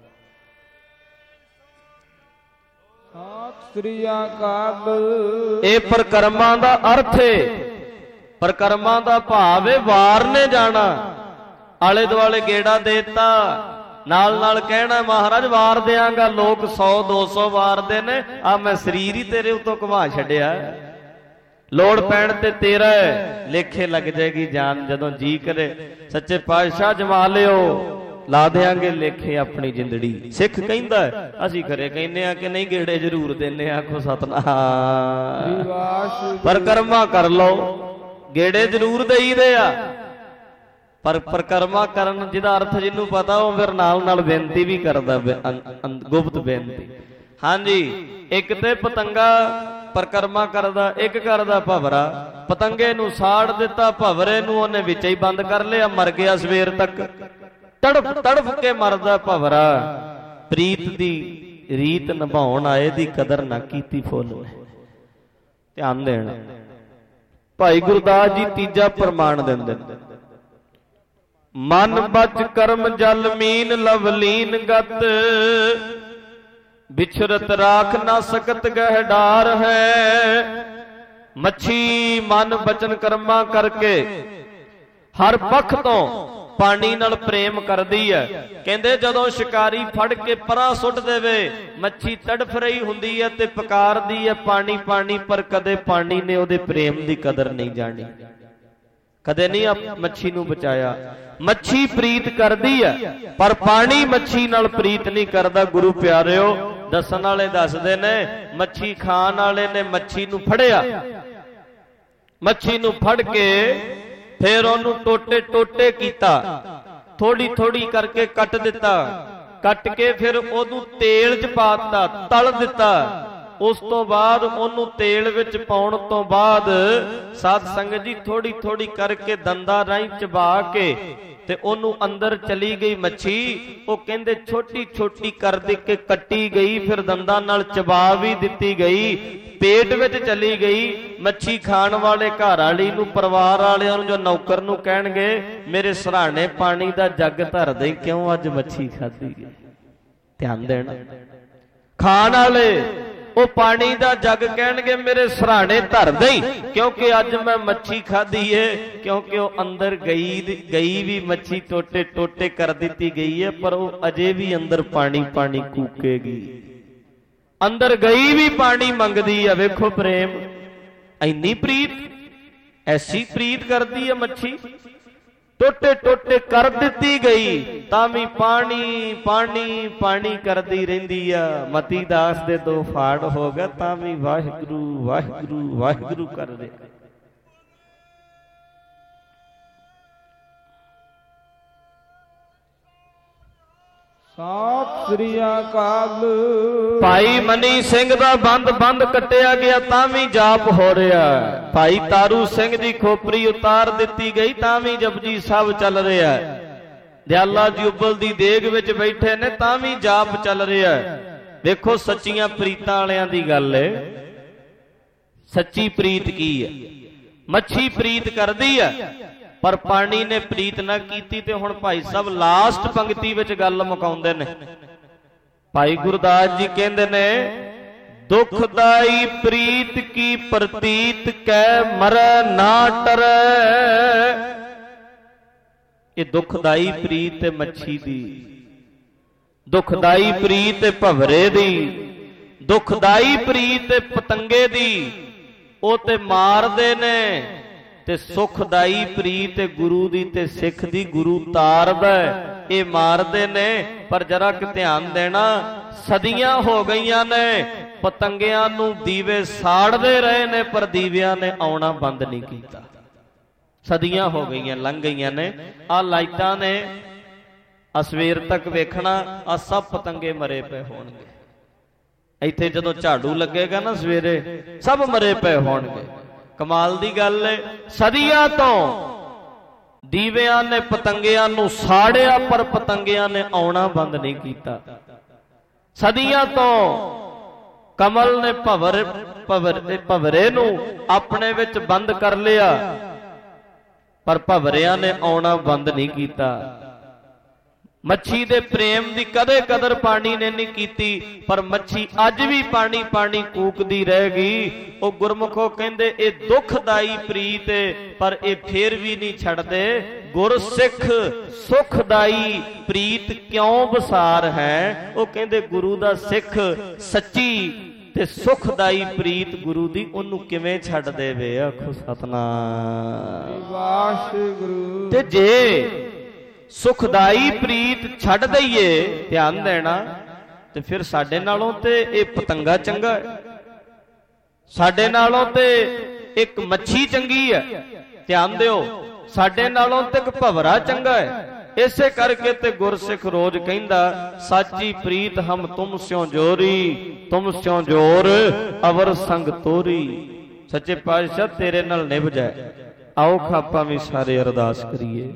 ਸਤਿ ਸ੍ਰੀ ਅਕਾਲ। ਇਹ ਪਰਿਕਰਮਾ ਦਾ ਅਰਥ ਏ, ਪਰਿਕਰਮਾ ਦਾ ਭਾਵ ਏ ਵਾਰਨੇ ਜਾਣਾ। ਆਲੇ ਦੁਆਲੇ ਗੇੜਾ ਦੇਤਾ, ਨਾਲ ਨਾਲ ਕਹਿਣਾ ਮਹਾਰਾਜ ਵਾਰ ਦਿਆਂਗਾ। ਲੋਕ 100 200 ਵਾਰਦੇ ਨੇ, ਆ ਮੈਂ ਸਰੀਰ ਹੀ ਤੇਰੇ ਉੱਤੋਂ ਘੁਮਾ ਛੱਡਿਆ, ਲੋੜ ਪੈਣ ਤੇ ਤੇਰਾ ਲੇਖੇ ਲੱਗ ਜਾਏਗੀ ਜਾਨ, ਜਦੋਂ ਜੀ ਕਰੇ ਸੱਚੇ ਪਾਤਸ਼ਾਹ ਜਮਾ ਲਿਓ, ਲਾ ਦਿਆਂਗੇ ਲੇਖੇ ਆਪਣੀ ਜਿੰਦੜੀ। ਸਿੱਖ ਕਹਿੰਦਾ ਅਸੀਂ ਘਰੇ ਕਹਿੰਦੇ ਆ ਕਿ ਨਹੀਂ, ਗੇੜੇ ਜ਼ਰੂਰ ਦਿੰਨੇ, ਆਖੋ ਸਤਨਾਮ। ਪਰਿਕਰਮਾ ਕਰ ਲਓ, ਗੇੜੇ ਜ਼ਰੂਰ ਦੇਈਦੇ ਆ, ਪਰ ਪਰਿਕਰਮਾ ਕਰਨ ਜਿਹਦਾ ਅਰਥ ਜਿਹਨੂੰ ਪਤਾ ਉਹ ਫਿਰ ਨਾਲ ਨਾਲ ਬੇਨਤੀ ਵੀ ਕਰਦਾ, ਗੁਪਤ ਬੇਨਤੀ। ਹਾਂਜੀ, ਇੱਕ ਤੇ ਪਤੰਗਾ ਪਰਿਕਰਮਾ ਕਰਦਾ, ਇੱਕ ਕਰਦਾ ਭਵਰਾ। ਪਤੰਗੇ ਨੂੰ ਸਾੜ ਦਿੱਤਾ, ਭਵਰੇ ਨੂੰ ਉਹਨੇ ਵਿੱਚ ਹੀ ਬੰਦ ਕਰ ਲਿਆ, ਮਰ ਗਿਆ ਸਵੇਰ ਤੱਕ। ਤੜਫ ਤੜਫ ਕੇ ਮਰਦਾ ਭਵਰਾ, ਪ੍ਰੀਤ ਦੀ ਰੀਤ ਨਿਭਾਉਣ ਆਏ ਦੀ ਕਦਰ ਨਾ ਕੀਤੀ ਫੁੱਲ ਨੇ। ਧਿਆਨ ਦੇਣਾ। ਭਾਈ ਗੁਰਦਾਸ ਜੀ ਤੀਜਾ ਪ੍ਰਮਾਣ ਦਿੰਦੇ ਨੇ, ਮਨ ਬਚ ਕਰਮ ਜਲ ਮੀਨ ਲਵਲੀਨ ਗਤ, ਵਿਛਰਤ ਰਾਖ ਨਾ ਸਕਤ ਗਹਿ ਡਾਰ ਹੈ। ਮੱਛੀ ਮਨ ਬਚਨ ਕਰਮਾਂ ਕਰਕੇ ਹਰ ਪੱਖ ਤੋਂ ਪਾਣੀ ਨਾਲ ਪ੍ਰੇਮ ਕਰਦੀ ਹੈ। ਕਹਿੰਦੇ ਜਦੋਂ ਸ਼ਿਕਾਰੀ ਫੜ ਕੇ ਪਰਾਂ ਸੁੱਟ ਦੇਵੇ, ਮੱਛੀ ਤੜਫ ਰਹੀ ਹੁੰਦੀ ਹੈ ਤੇ ਪੁਕਾਰਦੀ ਹੈ ਪਾਣੀ ਪਾਣੀ, ਪਰ ਕਦੇ ਪਾਣੀ ਨੇ ਉਹਦੇ ਪ੍ਰੇਮ ਦੀ ਕਦਰ ਨਹੀਂ ਜਾਣੀ, ਕਦੇ ਨਹੀਂ ਮੱਛੀ ਨੂੰ ਬਚਾਇਆ। ਮੱਛੀ ਪ੍ਰੀਤ ਕਰਦੀ ਹੈ ਪਰ ਪਾਣੀ ਮੱਛੀ ਨਾਲ ਪ੍ਰੀਤ ਨਹੀਂ ਕਰਦਾ। ਗੁਰੂ ਪਿਆਰਿਓ, ਦੱਸਣ ਵਾਲੇ ਦੱਸਦੇ ਨੇ, ਮੱਛੀ ਖਾਣ ਵਾਲੇ ਨੇ ਮੱਛੀ ਨੂੰ ਫੜਿਆ, ਮੱਛੀ ਨੂੰ ਫੜ ਕੇ ਫਿਰ ਉਹਨੂੰ ਟੋਟੇ ਟੋਟੇ ਕੀਤਾ, ਥੋੜੀ ਥੋੜੀ ਕਰਕੇ ਕੱਟ ਦਿੱਤਾ, ਕੱਟ ਕੇ ਫਿਰ ਉਹਨੂੰ ਤੇਲ 'ਚ ਪਾ ਦਿੱਤਾ, ਤਲ ਦਿੱਤਾ। ਉਸ ਤੋਂ ਬਾਅਦ ਉਹਨੂੰ ਤੇਲ ਵਿੱਚ ਪਾਉਣ ਤੋਂ ਬਾਅਦ ਸਾਧ ਸੰਗਤ ਜੀ ਥੋੜੀ ਥੋੜੀ ਕਰਕੇ ਦੰਦਾਂ ਰਾਹੀਂ ਚਬਾ ਕੇ ਤੇ ਉਹਨੂੰ ਅੰਦਰ ਚਲੀ ਗਈ ਮੱਛੀ। ਉਹ ਕਹਿੰਦੇ ਛੋਟੀ ਛੋਟੀ ਕਰ ਦੇ ਕੇ ਕੱਟੀ ਗਈ, ਫਿਰ ਦੰਦਾਂ ਨਾਲ ਚਬਾ ਵੀ ਦਿੱਤੀ ਗਈ, ਪੇਟ ਵਿੱਚ ਚਲੀ ਗਈ। ਮੱਛੀ ਖਾਣ ਵਾਲੇ ਘਰ ਵਾਲੀ ਨੂੰ, ਪਰਿਵਾਰ ਵਾਲਿਆਂ ਨੂੰ, ਜੋ ਨੌਕਰ ਨੂੰ ਕਹਿਣਗੇ ਮੇਰੇ ਸਰਾਣੇ ਪਾਣੀ ਦਾ ਜੱਗ ਧਰ ਦੇ, ਕਿਉਂ ਅੱਜ ਮੱਛੀ ਖਾਧੀ ਗਈ। ਧਿਆਨ ਦੇਣਾ। ਖਾਣ ਵਾਲੇ ਉਹ ਪਾਣੀ ਦਾ ਜੱਗ ਕਹਿਣਗੇ ਮੇਰੇ ਸਰਾਣੇ ਧਰ ਦੇ, ਕਿਉਂਕਿ ਅੱਜ ਮੈਂ ਮੱਛੀ ਖਾਧੀ ਏ। ਕਿਉਂਕਿ ਉਹ ਅੰਦਰ ਗਈ ਵੀ ਮੱਛੀ ਟੋਟੇ ਟੋਟੇ ਕਰ ਦਿੱਤੀ ਗਈ ਹੈ, ਪਰ ਉਹ ਅਜੇ ਵੀ ਅੰਦਰ ਪਾਣੀ ਪਾਣੀ ਕੂਕੇਗੀ, ਅੰਦਰ ਗਈ ਵੀ ਪਾਣੀ ਮੰਗਦੀ ਹੈ। ਵੇਖੋ ਪ੍ਰੇਮ, ਇੰਨੀ ਪ੍ਰੀਤ, ਐਸੀ ਪ੍ਰੀਤ ਕਰਦੀ ਹੈ ਮੱਛੀ। ਟੋਟੇ ਟੋਟੇ ਕਰ ਦਿੱਤੀ ਗਈ ਤਾਂ ਵੀ ਪਾਣੀ ਪਾਣੀ ਪਾਣੀ ਕਰਦੀ ਰਹਿੰਦੀ ਆ। ਮਤੀ ਦਾਸ ਦੇ 2 ਫਾੜ ਹੋ ਗਏ ਤਾਂ ਵੀ ਵਾਹਿਗੁਰੂ ਵਾਹਿਗੁਰੂ ਵਾਹਿਗੁਰੂ ਕਰਦੇ। ਸਤਿ ਸ੍ਰੀ ਅਕਾਲ। ਭਾਈ ਮਨੀ ਸਿੰਘ ਦਾ ਬੰਦ ਕੱਟਿਆ ਗਿਆ ਤਾਂ ਵੀ ਜਾਪ ਹੋ ਰਿਹਾ। ਭਾਈ ਤਾਰੂ ਸਿੰਘ ਦੀ ਖੋਪਰੀ ਉਤਾਰ ਦਿੱਤੀ ਗਈ ਤਾਂ ਵੀ ਜਪਜੀ ਸਾਹਿਬ ਚੱਲ ਰਿਹਾ। ਦਿਆਲਾ ਜੀ ਉਬਲ ਦੀ ਦੇਗ ਵਿੱਚ ਬੈਠੇ ਨੇ ਤਾਂ ਵੀ ਜਾਪ ਚੱਲ ਰਿਹਾ। ਵੇਖੋ ਸੱਚੀਆਂ ਪ੍ਰੀਤਾਂ ਵਾਲਿਆਂ ਦੀ ਗੱਲ ਏ। ਸੱਚੀ ਪ੍ਰੀਤ ਕੀ ਹੈ? ਮੱਛੀ ਪ੍ਰੀਤ ਕਰਦੀ ਹੈ ਪਰ ਪਾਣੀ ਨੇ ਪ੍ਰੀਤ ਨਾ ਕੀਤੀ। ਤੇ ਹੁਣ ਭਾਈ ਸਾਹਿਬ ਲਾਸਟ ਪੰਕਤੀ ਵਿੱਚ ਗੱਲ ਮੁਕਾਉਂਦੇ ਨੇ। ਭਾਈ ਗੁਰਦਾਸ ਜੀ ਕਹਿੰਦੇ ਨੇ, ਦੁਖਦਾਈ ਪ੍ਰੀਤ ਕੀ ਪ੍ਰਤੀਤ ਕੈ ਮਰੈ ਨਾ ਟਰੈ। ਇਹ ਦੁਖਦਾਈ ਪ੍ਰੀਤ ਹੈ ਮੱਛੀ ਦੀ, ਦੁਖਦਾਈ ਪ੍ਰੀਤ ਹੈ ਭਵਰੇ ਦੀ, ਦੁਖਦਾਈ ਪ੍ਰੀਤ ਹੈ ਪਤੰਗੇ ਦੀ। ਉਹ ਤੇ ਮਾਰਦੇ ਨੇ, ਤੇ ਸੁਖਦਾਈ ਪ੍ਰੀਤ ਗੁਰੂ ਦੀ ਤੇ ਸਿੱਖ ਦੀ। ਗੁਰੂ ਤਾਰਦਾ, ਇਹ ਮਾਰਦੇ ਨੇ। ਪਰ ਜਰਾ ਕਿ ਧਿਆਨ ਦੇਣਾ, ਸਦੀਆਂ ਹੋ ਗਈਆਂ ਨੇ ਪਤੰਗਿਆਂ ਨੂੰ ਦੀਵੇ ਸਾੜਦੇ ਰਹੇ ਨੇ, ਪਰ ਦੀਵਿਆਂ ਨੇ ਆਉਣਾ ਬੰਦ ਨਹੀਂ ਕੀਤਾ। ਸਦੀਆਂ ਹੋ ਗਈਆਂ, ਲੰਘ ਗਈਆਂ ਨੇ। ਆਹ ਲਾਈਟਾਂ ਨੇ, ਆ ਸਵੇਰ ਤੱਕ ਵੇਖਣਾ, ਆ ਸਭ ਪਤੰਗੇ ਮਰੇ ਪਏ ਹੋਣਗੇ। ਇੱਥੇ ਜਦੋਂ ਝਾੜੂ ਲੱਗੇਗਾ ਨਾ ਸਵੇਰੇ, ਸਭ ਮਰੇ ਪਏ ਹੋਣਗੇ। ਕਮਾਲ ਦੀ ਗੱਲ ਹੈ, ਸਦੀਆਂ ਤੋਂ ਦੀਵਿਆਂ ਨੇ ਪਤੰਗਿਆਂ ਨੂੰ ਸਾੜਿਆ ਪਰ ਪਤੰਗਿਆਂ ਨੇ ਆਉਣਾ ਬੰਦ ਨਹੀਂ ਕੀਤਾ। ਸਦੀਆਂ ਤੋਂ ਕਮਲ ਨੇ ਭਵਰੇ ਨੂੰ ਆਪਣੇ ਵਿੱਚ ਬੰਦ ਕਰ ਲਿਆ ਪਰ ਭਵਰਿਆਂ ਨੇ ਆਉਣਾ ਬੰਦ ਨਹੀਂ ਕੀਤਾ। ਮੱਛੀ ਦੇ ਪ੍ਰੇਮ ਦੀ ਕਦੇ ਕਦਰ ਪਾਣੀ ਨੇ ਨਹੀਂ ਕੀਤੀ ਪਰ ਮੱਛੀ ਅੱਜ ਵੀ ਪਾਣੀ ਪਾਣੀ ਕੂਕਦੀ ਰਹਿ ਗਈ। ਉਹ ਗੁਰਮੁਖੋ ਕਹਿੰਦੇ ਇਹ ਦੁਖਦਾਈ ਪ੍ਰੀਤ ਪਰ ਇਹ ਫੇਰ ਵੀ ਨਹੀਂ ਛੱਡਦੇ। ਗੁਰਸਿੱਖ ਸੁਖਦਾਈ ਪ੍ਰੀਤ ਕਿਉਂ ਵਿਸਾਰ ਹੈ। ਉਹ ਕਹਿੰਦੇ ਗੁਰੂ ਦਾ ਸਿੱਖ ਸੱਚੀ ਤੇ ਸੁਖਦਾਈ ਪ੍ਰੀਤ ਗੁਰੂ ਦੀ ਉਹਨੂੰ ਕਿਵੇਂ ਛੱਡ ਦੇਵੇ। ਆਖੋ ਸਤਨਾਮ ਵਾਹਿਗੁਰੂ। ਤੇ ਜੇ ਸੁਖਦਾਈ ਪ੍ਰੀਤ ਛੱਡ ਦਈਏ ਧਿਆਨ ਦੇਣਾ ਤੇ ਫਿਰ ਸਾਡੇ ਨਾਲੋਂ ਤੇ ਇਹ ਪਤੰਗਾ ਚੰਗਾ ਹੈ, ਸਾਡੇ ਨਾਲੋਂ ਤੇ ਇੱਕ ਮੱਛੀ ਚੰਗੀ ਹੈ। ਧਿਆਨ ਦਿਓ ਸਾਡੇ ਨਾਲੋਂ ਤੇ ਇੱਕ ਭਵਰਾ ਚੰਗਾ ਹੈ। ਇਸੇ ਕਰਕੇ ਤੇ ਗੁਰਸਿੱਖ ਰੋਜ਼ ਕਹਿੰਦਾ ਸਾਚੀ ਪ੍ਰੀਤ ਹਮ ਤੁਮ ਸਿਉ ਜੋਰੀ ਤੁਮ ਸਿਉ ਜੋਰ ਅਵਰ ਸੰਗ ਤੋਰੀ। ਸੱਚੇ ਪਾਤਸ਼ਾਹ ਤੇਰੇ ਨਾਲ ਨਿਭ ਜਾਏ। ਆਓ ਖਾਪਾਂ ਵੀ ਸਾਰੇ ਅਰਦਾਸ ਕਰੀਏ।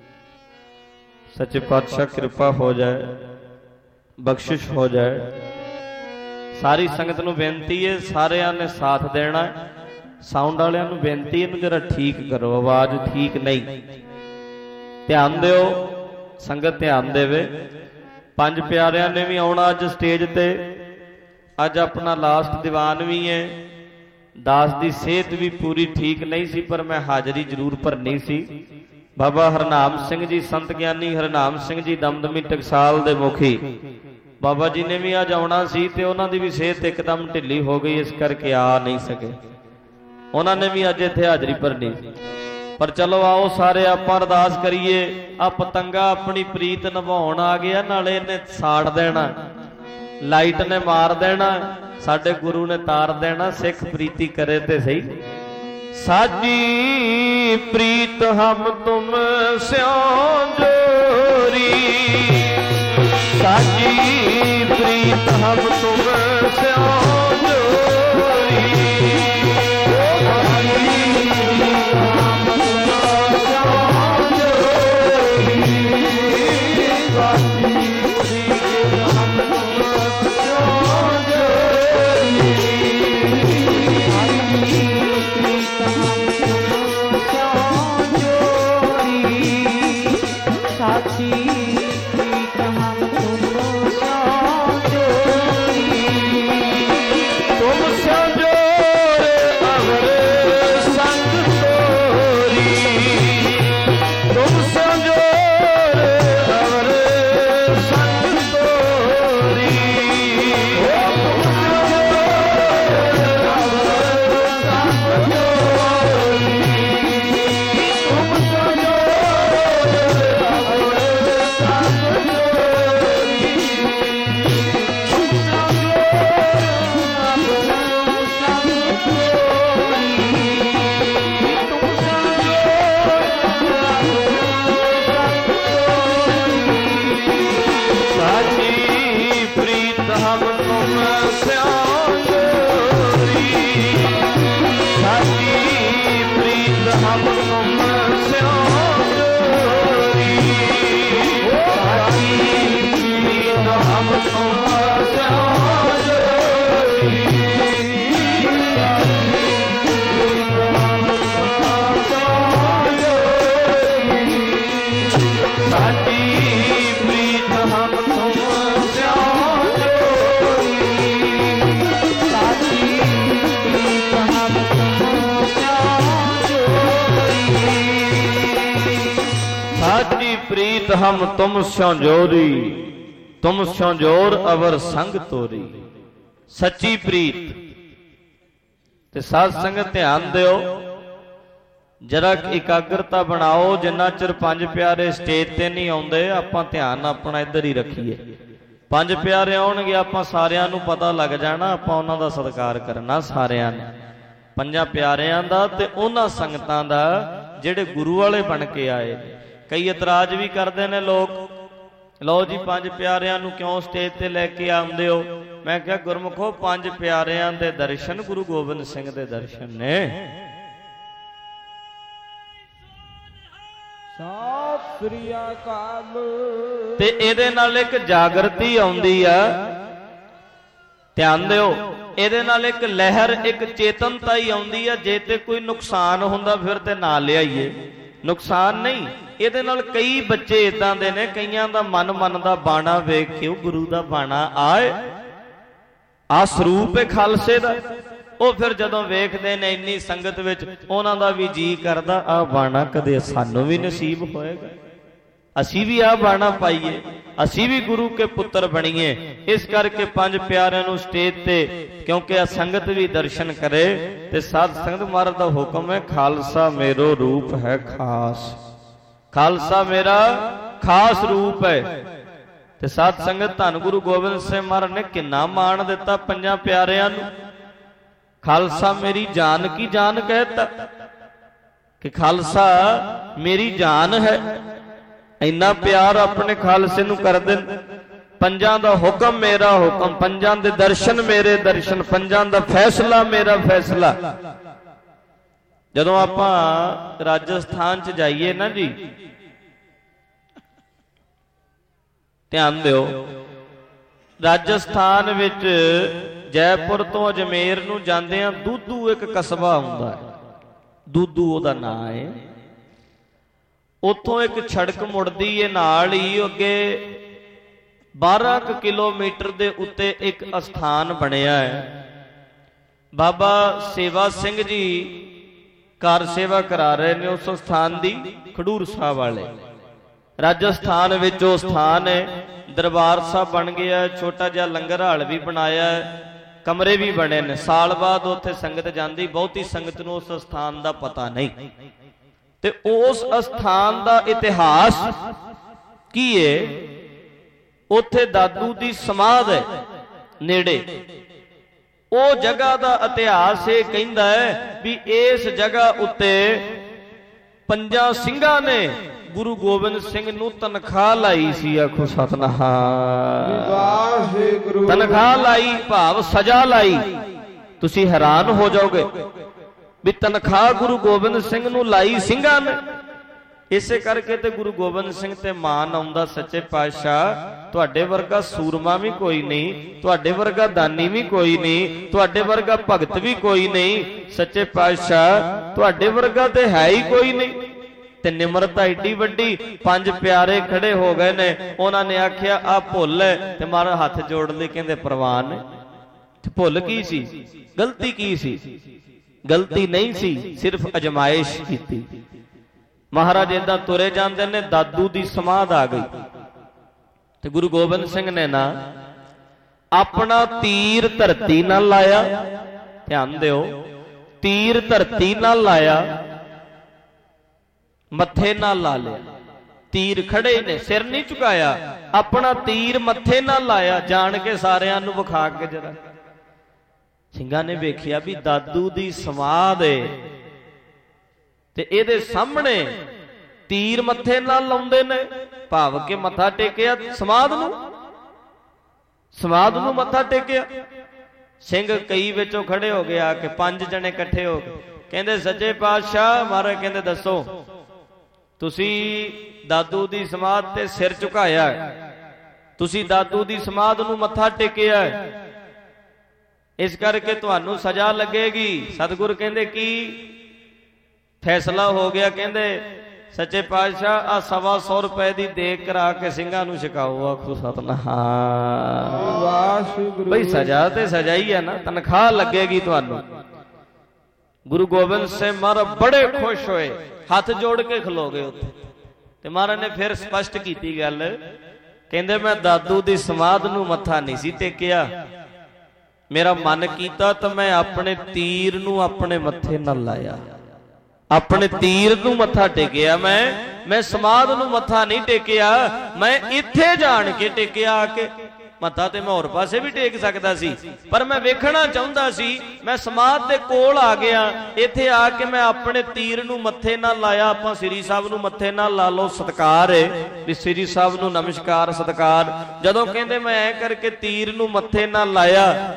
ਸੱਚੇ ਪਾਤਸ਼ਾਹ ਕਿਰਪਾ ਹੋ ਜਾਏ, ਬਖਸ਼ਿਸ਼ ਹੋ ਜਾਏ। ਸਾਰੀ ਸੰਗਤ ਨੂੰ ਬੇਨਤੀ ਹੈ, ਸਾਰਿਆਂ ਨੇ ਸਾਥ ਦੇਣਾ। ਸਾਊਂਡ ਵਾਲਿਆਂ ਨੂੰ ਬੇਨਤੀ ਇਹਨੂੰ ਜਰਾ ਠੀਕ ਕਰੋ, ਆਵਾਜ਼ ਠੀਕ ਨਹੀਂ। ਧਿਆਨ ਦਿਓ ਸੰਗਤ, ਧਿਆਨ ਦੇਵੇ। ਪੰਜ ਪਿਆਰਿਆਂ ਨੇ ਵੀ ਆਉਣਾ ਅੱਜ ਸਟੇਜ ਤੇ। ਅੱਜ ਆਪਣਾ ਲਾਸਟ ਦੀਵਾਨ ਵੀ ਹੈ। ਦਾਸ ਦੀ ਸਿਹਤ ਵੀ ਪੂਰੀ ਠੀਕ ਨਹੀਂ ਸੀ ਪਰ ਮੈਂ ਹਾਜ਼ਰੀ ਜ਼ਰੂਰ ਭਰਨੀ ਸੀ। ਬਾਬਾ ਹਰਨਾਮ ਸਿੰਘ ਜੀ, ਸੰਤ ਗਿਆਨੀ ਹਰਨਾਮ ਸਿੰਘ ਜੀ ਦਮਦਮੀ ਟਕਸਾਲ ਦੇ ਮੁਖੀ, ਬਾਬਾ ਜੀ ਨੇ ਵੀ ਅੱਜ ਆਉਣਾ ਸੀ ਤੇ ਉਹਨਾਂ ਦੀ ਵੀ ਸਿਹਤ ਇੱਕਦਮ ਢਿੱਲੀ ਹੋ ਗਈ, ਇਸ ਕਰਕੇ ਆ ਨਹੀਂ ਸਕੇ। ਉਹਨਾਂ ਨੇ ਵੀ ਅੱਜ ਇੱਥੇ ਹਾਜ਼ਰੀ ਭਰਨੀ ਸੀ। ਪਰ ਚਲੋ ਆਓ ਸਾਰੇ ਆਪਾਂ ਅਰਦਾਸ ਕਰੀਏ। ਆ ਪਤੰਗਾ ਆਪਣੀ ਪ੍ਰੀਤ ਨਿਭਾਉਣ ਆ ਗਿਆ, ਨਾਲੇ ਇਹਨੇ ਸਾੜ ਦੇਣਾ, ਲਾਈਟ ਨੇ ਮਾਰ ਦੇਣਾ, ਸਾਡੇ ਗੁਰੂ ਨੇ ਤਾਰ ਦੇਣਾ। ਸਿੱਖ ਪ੍ਰੀਤੀ ਕਰੇ ਤੇ ਸਹੀ। ਸਾਜੀ ਪ੍ਰੀਤ ਹਮ ਤੁਮ ਸਿਉ ਜੋਰੀ ਸਾਜੀ ਪ੍ਰੀਤ ਹਮ ਤੁਮ ਸਿਉ ਜੋਰੀ ਪ੍ਰੀਤ ਹਮ ਤੁਮ ਸਿਉ ਜੋਰੀ ਤੁਮ ਸਿਉ ਜੋਰ ਅਵਰ ਸੰਗ ਤੋਰੀ। ਸੱਚੀ ਪ੍ਰੀਤ ਤੇ ਸਾਧ ਸੰਗਤ ਧਿਆਨ ਦਿਓ, ਜਰਾ ਇਕਾਗਰਤਾ ਬਣਾਓ। ਜਿੰਨਾ ਚਿਰ ਪੰਜ ਪਿਆਰੇ ਸਟੇਜ ਤੇ ਨਹੀਂ ਆਉਂਦੇ ਆਪਾਂ ਧਿਆਨ ਆਪਣਾ ਇੱਧਰ ਹੀ ਰੱਖੀਏ। ਪੰਜ ਪਿਆਰੇ ਆਉਣਗੇ ਆਪਾਂ ਸਾਰਿਆਂ ਨੂੰ ਪਤਾ ਲੱਗ ਜਾਣਾ, ਆਪਾਂ ਉਹਨਾਂ ਦਾ ਸਤਿਕਾਰ ਕਰਨਾ ਸਾਰਿਆਂ ਨੇ, ਪੰਜਾਂ ਪਿਆਰਿਆਂ ਦਾ ਤੇ ਉਹਨਾਂ ਸੰਗਤਾਂ ਦਾ ਜਿਹੜੇ ਗੁਰੂ ਵਾਲੇ ਬਣ ਕੇ ਆਏ। ਕਈ ਇਤਰਾਜ਼ ਵੀ ਕਰਦੇ ਨੇ ਲੋਕ, ਲਓ ਜੀ ਪੰਜ ਪਿਆਰਿਆਂ ਨੂੰ ਕਿਉਂ ਸਟੇਜ ਤੇ ਲੈ ਕੇ ਆਉਂਦੇ ਹੋ। ਮੈਂ ਕਿਹਾ ਗੁਰਮੁਖੋ ਪੰਜ ਪਿਆਰਿਆਂ ਦੇ ਦਰਸ਼ਨ ਗੁਰੂ ਗੋਬਿੰਦ ਸਿੰਘ ਦੇ ਦਰਸ਼ਨ ਨੇ। ਸ੍ਰੀ ਅਕਾਲ। ਤੇ ਇਹਦੇ ਨਾਲ ਇੱਕ ਜਾਗਰਤੀ ਆਉਂਦੀ ਆ, ਧਿਆਨ ਦਿਓ, ਇਹਦੇ ਨਾਲ ਇੱਕ ਲਹਿਰ, ਇੱਕ ਚੇਤਨਤਾ ਹੀ ਆਉਂਦੀ ਆ। ਜੇ ਤੇ ਕੋਈ ਨੁਕਸਾਨ ਹੁੰਦਾ ਫਿਰ ਤੇ ਨਾ ਲਿਆਈਏ, ਨੁਕਸਾਨ ਨਹੀਂ। ਇਹਦੇ ਨਾਲ ਕਈ ਬੱਚੇ ਇਦਾਂ ਦੇ ਨੇ, ਕਈਆਂ ਦਾ ਮਨ ਮੰਨਦਾ ਬਾਣਾ ਵੇਖ ਕੇ, ਉਹ ਗੁਰੂ ਦਾ ਬਾਣਾ ਆ ਸਰੂਪ ਹੈ ਖਾਲਸੇ ਦਾ। ਉਹ ਫਿਰ ਜਦੋਂ ਵੇਖਦੇ ਨੇ ਇੰਨੀ ਸੰਗਤ ਵਿੱਚ, ਉਹਨਾਂ ਦਾ ਵੀ ਜੀ ਕਰਦਾ ਆ ਬਾਣਾ ਕਦੇ ਸਾਨੂੰ ਵੀ ਨਸੀਬ ਹੋਏਗਾ, ਅਸੀਂ ਵੀ ਆ ਬਾਣਾ ਪਾਈਏ, ਅਸੀਂ ਵੀ ਗੁਰੂ ਕੇ ਪੁੱਤਰ ਬਣੀਏ। ਇਸ ਕਰਕੇ ਪੰਜ ਪਿਆਰਿਆਂ ਨੂੰ ਸਟੇਜ ਤੇ, ਕਿਉਂਕਿ ਆ ਸੰਗਤ ਵੀ ਦਰਸ਼ਨ ਕਰੇ, ਤੇ ਸਾਧ ਸੰਗਤ ਮਹਾਰਾਜ ਦਾ ਹੁਕਮ ਹੈ, ਖਾਲਸਾ ਮੇਰੋ ਰੂਪ ਹੈ ਖਾਸ, ਖਾਲਸਾ ਮੇਰਾ ਖਾਸ ਰੂਪ ਹੈ। ਤੇ ਸਾਧ ਸੰਗਤ ਧੰਨ ਗੁਰੂ ਗੋਬਿੰਦ ਸਿੰਘ ਮਹਾਰਾਜ ਨੇ ਕਿੰਨਾ ਮਾਣ ਦਿੱਤਾ ਪੰਜਾਂ ਪਿਆਰਿਆਂ ਨੂੰ। ਖਾਲਸਾ ਮੇਰੀ ਜਾਨ ਕੀ ਜਾਨ ਕਹਿਤਾ, ਕਿ ਖਾਲਸਾ ਮੇਰੀ ਜਾਨ ਹੈ। ਇੰਨਾ ਪਿਆਰ ਆਪਣੇ ਖਾਲਸੇ ਨੂੰ ਕਰਦੇ। ਪੰਜਾਂ ਦਾ ਹੁਕਮ ਮੇਰਾ ਹੁਕਮ, ਪੰਜਾਂ ਦੇ ਦਰਸ਼ਨ ਮੇਰੇ ਦਰਸ਼ਨ, ਪੰਜਾਂ ਦਾ ਫੈਸਲਾ ਮੇਰਾ ਫੈਸਲਾ। ਜਦੋਂ ਆਪਾਂ ਰਾਜਸਥਾਨ ਚ ਜਾਈਏ ਨਾ ਜੀ, ਧਿਆਨ ਦਿਓ, ਰਾਜਸਥਾਨ ਵਿੱਚ ਜੈਪੁਰ ਤੋਂ ਅਜਮੇਰ ਨੂੰ ਜਾਂਦੇ ਆ, ਦੂਦੂ ਇੱਕ ਕਸਬਾ ਹੁੰਦਾ ਹੈ, ਦੂਦੂ ਉਹਦਾ ਨਾਂ ਹੈ। ਉੱਥੋਂ ਇੱਕ ਸੜਕ ਮੁੜਦੀ ਹੈ, ਨਾਲ ਹੀ ਅੱਗੇ 12 ਕਿਲੋਮੀਟਰ ਦੇ ਉੱਤੇ ਇੱਕ ਅਸਥਾਨ ਬਣਿਆ ਹੈ। ਬਾਬਾ ਸੇਵਾ ਸਿੰਘ ਜੀ ਕਾਰ ਸੇਵਾ ਕਰਾ ਰਹੇ ਨੇ ਉਸ ਸਥਾਨ ਦੀ, ਖਡੂਰ ਸਾਹਿਬ ਵਾਲੇ ਰਾਜਸਥਾਨ ਵਿੱਚ ਉਹ ਸਥਾਨ ਹੈ। ਦਰਬਾਰ ਸਾਹਿਬ ਬਣ ਗਿਆ, ਛੋਟਾ ਜਿਹਾ ਲੰਗਰ ਹਾਲ ਵੀ ਬਣਾਇਆ ਹੈ, ਕਮਰੇ ਵੀ ਬਣੇ ਨੇ। ਸਾਲ ਬਾਅਦ ਉੱਥੇ ਸੰਗਤ ਜਾਂਦੀ, ਬਹੁਤੀ ਸੰਗਤ ਨੂੰ ਉਸ ਸਥਾਨ ਦਾ ਪਤਾ ਨਹੀਂ। ਤੇ ਉਸ ਅਸਥਾਨ ਦਾ ਇਤਿਹਾਸ ਕੀ ਹੈ? ਉੱਥੇ ਦਾਦੂ ਦੀ ਸਮਾਧ ਹੈ ਨੇੜੇ। ਉਹ ਜਗ੍ਹਾ ਦਾ ਇਤਿਹਾਸ ਇਹ ਕਹਿੰਦਾ ਹੈ ਵੀ ਇਸ ਜਗ੍ਹਾ ਉੱਤੇ ਪੰਜਾਂ ਸਿੰਘਾਂ ਨੇ ਗੁਰੂ ਗੋਬਿੰਦ ਸਿੰਘ ਨੂੰ ਤਨਖਾਹ ਲਾਈ ਸੀ। ਆਖੋ ਸਤਿਨਾਮ ਵਾਹਿਗੁਰੂ। ਤਨਖਾਹ ਲਾਈ ਭਾਵ ਸਜ਼ਾ ਲਾਈ। ਤੁਸੀਂ ਹੈਰਾਨ ਹੋ ਜਾਓਗੇ ਵੀ ਤਨਖਾਹ ਗੁਰੂ ਗੋਬਿੰਦ ਸਿੰਘ ਨੂੰ ਲਾਈ ਸਿੰਘਾਂ ਨੇ। ਇਸੇ ਕਰਕੇ ਤੇ ਗੁਰੂ ਗੋਬਿੰਦ ਸਿੰਘ ਤੇ ਮਾਣ ਆਉਂਦਾ, ਸੱਚੇ ਪਾਤਸ਼ਾਹ ਤੁਹਾਡੇ ਵਰਗਾ ਸੂਰਮਾ ਵੀ ਕੋਈ ਨਹੀਂ, ਤੁਹਾਡੇ ਵਰਗਾ ਦਾਨੀ ਵੀ ਕੋਈ ਨਹੀਂ, ਤੁਹਾਡੇ ਵਰਗਾ ਭਗਤ ਵੀ ਕੋਈ ਨਹੀਂ। ਸੱਚੇ ਪਾਤਸ਼ਾਹ ਤੁਹਾਡੇ ਵਰਗਾ ਤੇ ਹੈ ਹੀ ਕੋਈ ਨਹੀਂ। ਤੇ ਨਿਮਰਤਾ ਏਡੀ ਵੱਡੀ। ਪੰਜ ਪਿਆਰੇ ਖੜੇ ਹੋ ਗਏ ਨੇ, ਉਹਨਾਂ ਨੇ ਆਖਿਆ ਆ ਭੁੱਲ ਹੈ, ਤੇ ਮਾਰਾ ਹੱਥ ਜੋੜ ਲਈ, ਕਹਿੰਦੇ ਪ੍ਰਵਾਨ ਹੈ। ਤੇ ਭੁੱਲ ਕੀ ਸੀ? ਗਲਤੀ ਕੀ ਸੀ? ਗਲਤੀ ਨਹੀਂ ਸੀ, ਸਿਰਫ ਅਜਮਾਇਸ਼ ਕੀਤੀ। ਮਹਾਰਾਜ ਏਦਾਂ ਤੁਰੇ ਜਾਂਦੇ ਨੇ, ਦਾਦੂ ਦੀ ਸਮਾਧ ਆ ਗਈ। ਤੇ ਗੁਰੂ ਗੋਬਿੰਦ ਸਿੰਘ ਨੇ ਨਾ ਆਪਣਾ ਤੀਰ ਧਰਤੀ ਨਾਲ ਲਾਇਆ। ਧਿਆਨ ਦਿਓ, ਤੀਰ ਧਰਤੀ ਨਾਲ ਲਾਇਆ, ਮੱਥੇ ਨਾਲ ਲਾ ਲਿਆ। ਤੀਰ ਖੜੇ ਨੇ, ਸਿਰ ਨਹੀਂ ਝੁਕਾਇਆ, ਆਪਣਾ ਤੀਰ ਮੱਥੇ ਨਾਲ ਲਾਇਆ, ਜਾਣ ਕੇ ਸਾਰਿਆਂ ਨੂੰ ਵਿਖਾ ਕੇ ਜਰਾ। ਸਿੰਘਾਂ ਨੇ ਵੇਖਿਆ ਵੀ ਦਾਦੂ ਦੀ ਸਮਾਧ ਏ, ਤੇ ਇਹਦੇ ਸਾਹਮਣੇ ਤੀਰ ਮੱਥੇ ਨਾਲ ਲਾਉਂਦੇ ਨੇ, ਭਾਵ ਕਿ ਮੱਥਾ ਟੇਕਿਆ ਸਮਾਧ ਨੂੰ, ਸਮਾਧ ਨੂੰ ਮੱਥਾ ਟੇਕਿਆ। ਸਿੰਘ ਕਈ ਵਿੱਚੋਂ ਖੜੇ ਹੋ ਗਏ, ਆ ਕੇ 5 ਜਣੇ ਇਕੱਠੇ ਹੋ ਗਏ, ਕਹਿੰਦੇ ਸੱਚੇ ਪਾਤਸ਼ਾਹ। ਮਹਾਰਾਜ ਕਹਿੰਦੇ ਦੱਸੋ, ਤੁਸੀਂ ਦਾਦੂ ਦੀ ਸਮਾਧ ਤੇ ਸਿਰ ਝੁਕਾਇਆ, ਤੁਸੀਂ ਦਾਦੂ ਦੀ ਸਮਾਧ ਨੂੰ ਮੱਥਾ ਟੇਕਿਆ, ਇਸ ਕਰਕੇ ਤੁਹਾਨੂੰ ਸਜ਼ਾ ਲੱਗੇਗੀ। ਸਤਿਗੁਰ ਕਹਿੰਦੇ ਕੀ ਫੈਸਲਾ ਹੋ ਗਿਆ? ਕਹਿੰਦੇ ਸੱਚੇ ਪਾਤਸ਼ਾਹ ਆ 125 ਰੁਪਏ ਦੀ ਦੇਗ ਕਰਾ ਕੇ ਸਿੰਘਾਂ ਨੂੰ ਛਕਾਓ। ਆਖੋ ਸਤਿਨਾਮ ਵਾਹਿਗੁਰੂ। ਬਈ ਸਜ਼ਾ ਤੇ ਸਜ਼ਾ ਹੀ ਹੈ ਨਾ, ਤਨਖਾਹ ਲੱਗੇਗੀ ਤੁਹਾਨੂੰ। ਗੁਰੂ ਗੋਬਿੰਦ ਸਿੰਘ ਮਹਾਰਾਜ ਬੜੇ ਖੁਸ਼ ਹੋਏ, ਹੱਥ ਜੋੜ ਕੇ ਖਲੋ ਗਏ ਉੱਥੇ। ਤੇ ਮਹਾਰਾਜ ਨੇ ਫਿਰ ਸਪਸ਼ਟ ਕੀਤੀ ਗੱਲ, ਕਹਿੰਦੇ ਮੈਂ ਦਾਦੂ ਦੀ ਸਮਾਧ ਨੂੰ ਮੱਥਾ ਨਹੀਂ ਸੀ ਟੇਕਿਆ, ਮੇਰਾ ਮਨ ਕੀਤਾ ਤਾਂ ਮੈਂ ਆਪਣੇ ਤੀਰ ਨੂੰ ਆਪਣੇ ਮੱਥੇ ਨਾਲ ਲਾਇਆ, ਆਪਣੇ ਤੀਰ ਨੂੰ ਮੱਥਾ ਟੇਕਿਆ। ਮੈਂ ਸਮਾਧ ਨੂੰ ਮੱਥਾ ਨਹੀਂ ਟੇਕਿਆ, ਮੈਂ ਇੱਥੇ ਜਾਣ ਕੇ ਟੇਕਿਆ। ਆ ਕੇ ਮੱਥਾ ਤੇ ਮੈਂ ਹੋਰ ਪਾਸੇ ਵੀ ਟੇਕ ਸਕਦਾ ਸੀ, ਪਰ ਮੈਂ ਵੇਖਣਾ ਚਾਹੁੰਦਾ ਸੀ। ਮੈਂ ਸਮਾਧ ਦੇ ਕੋਲ ਆ ਗਿਆ, ਇੱਥੇ ਆ ਕੇ ਮੈਂ ਆਪਣੇ ਤੀਰ ਨੂੰ ਮੱਥੇ ਨਾਲ ਲਾਇਆ। ਆਪਾਂ ਸ੍ਰੀ ਸਾਹਿਬ ਨੂੰ ਮੱਥੇ ਨਾਲ ਲਾ ਲਓ, ਸਤਿਕਾਰ ਹੈ ਵੀ ਸ੍ਰੀ ਸਾਹਿਬ ਨੂੰ ਨਮਸਕਾਰ ਸਤਿਕਾਰ। ਜਦੋਂ ਕਹਿੰਦੇ ਮੈਂ ਐ ਕਰਕੇ ਤੀਰ ਨੂੰ ਮੱਥੇ ਨਾਲ ਲਾਇਆ,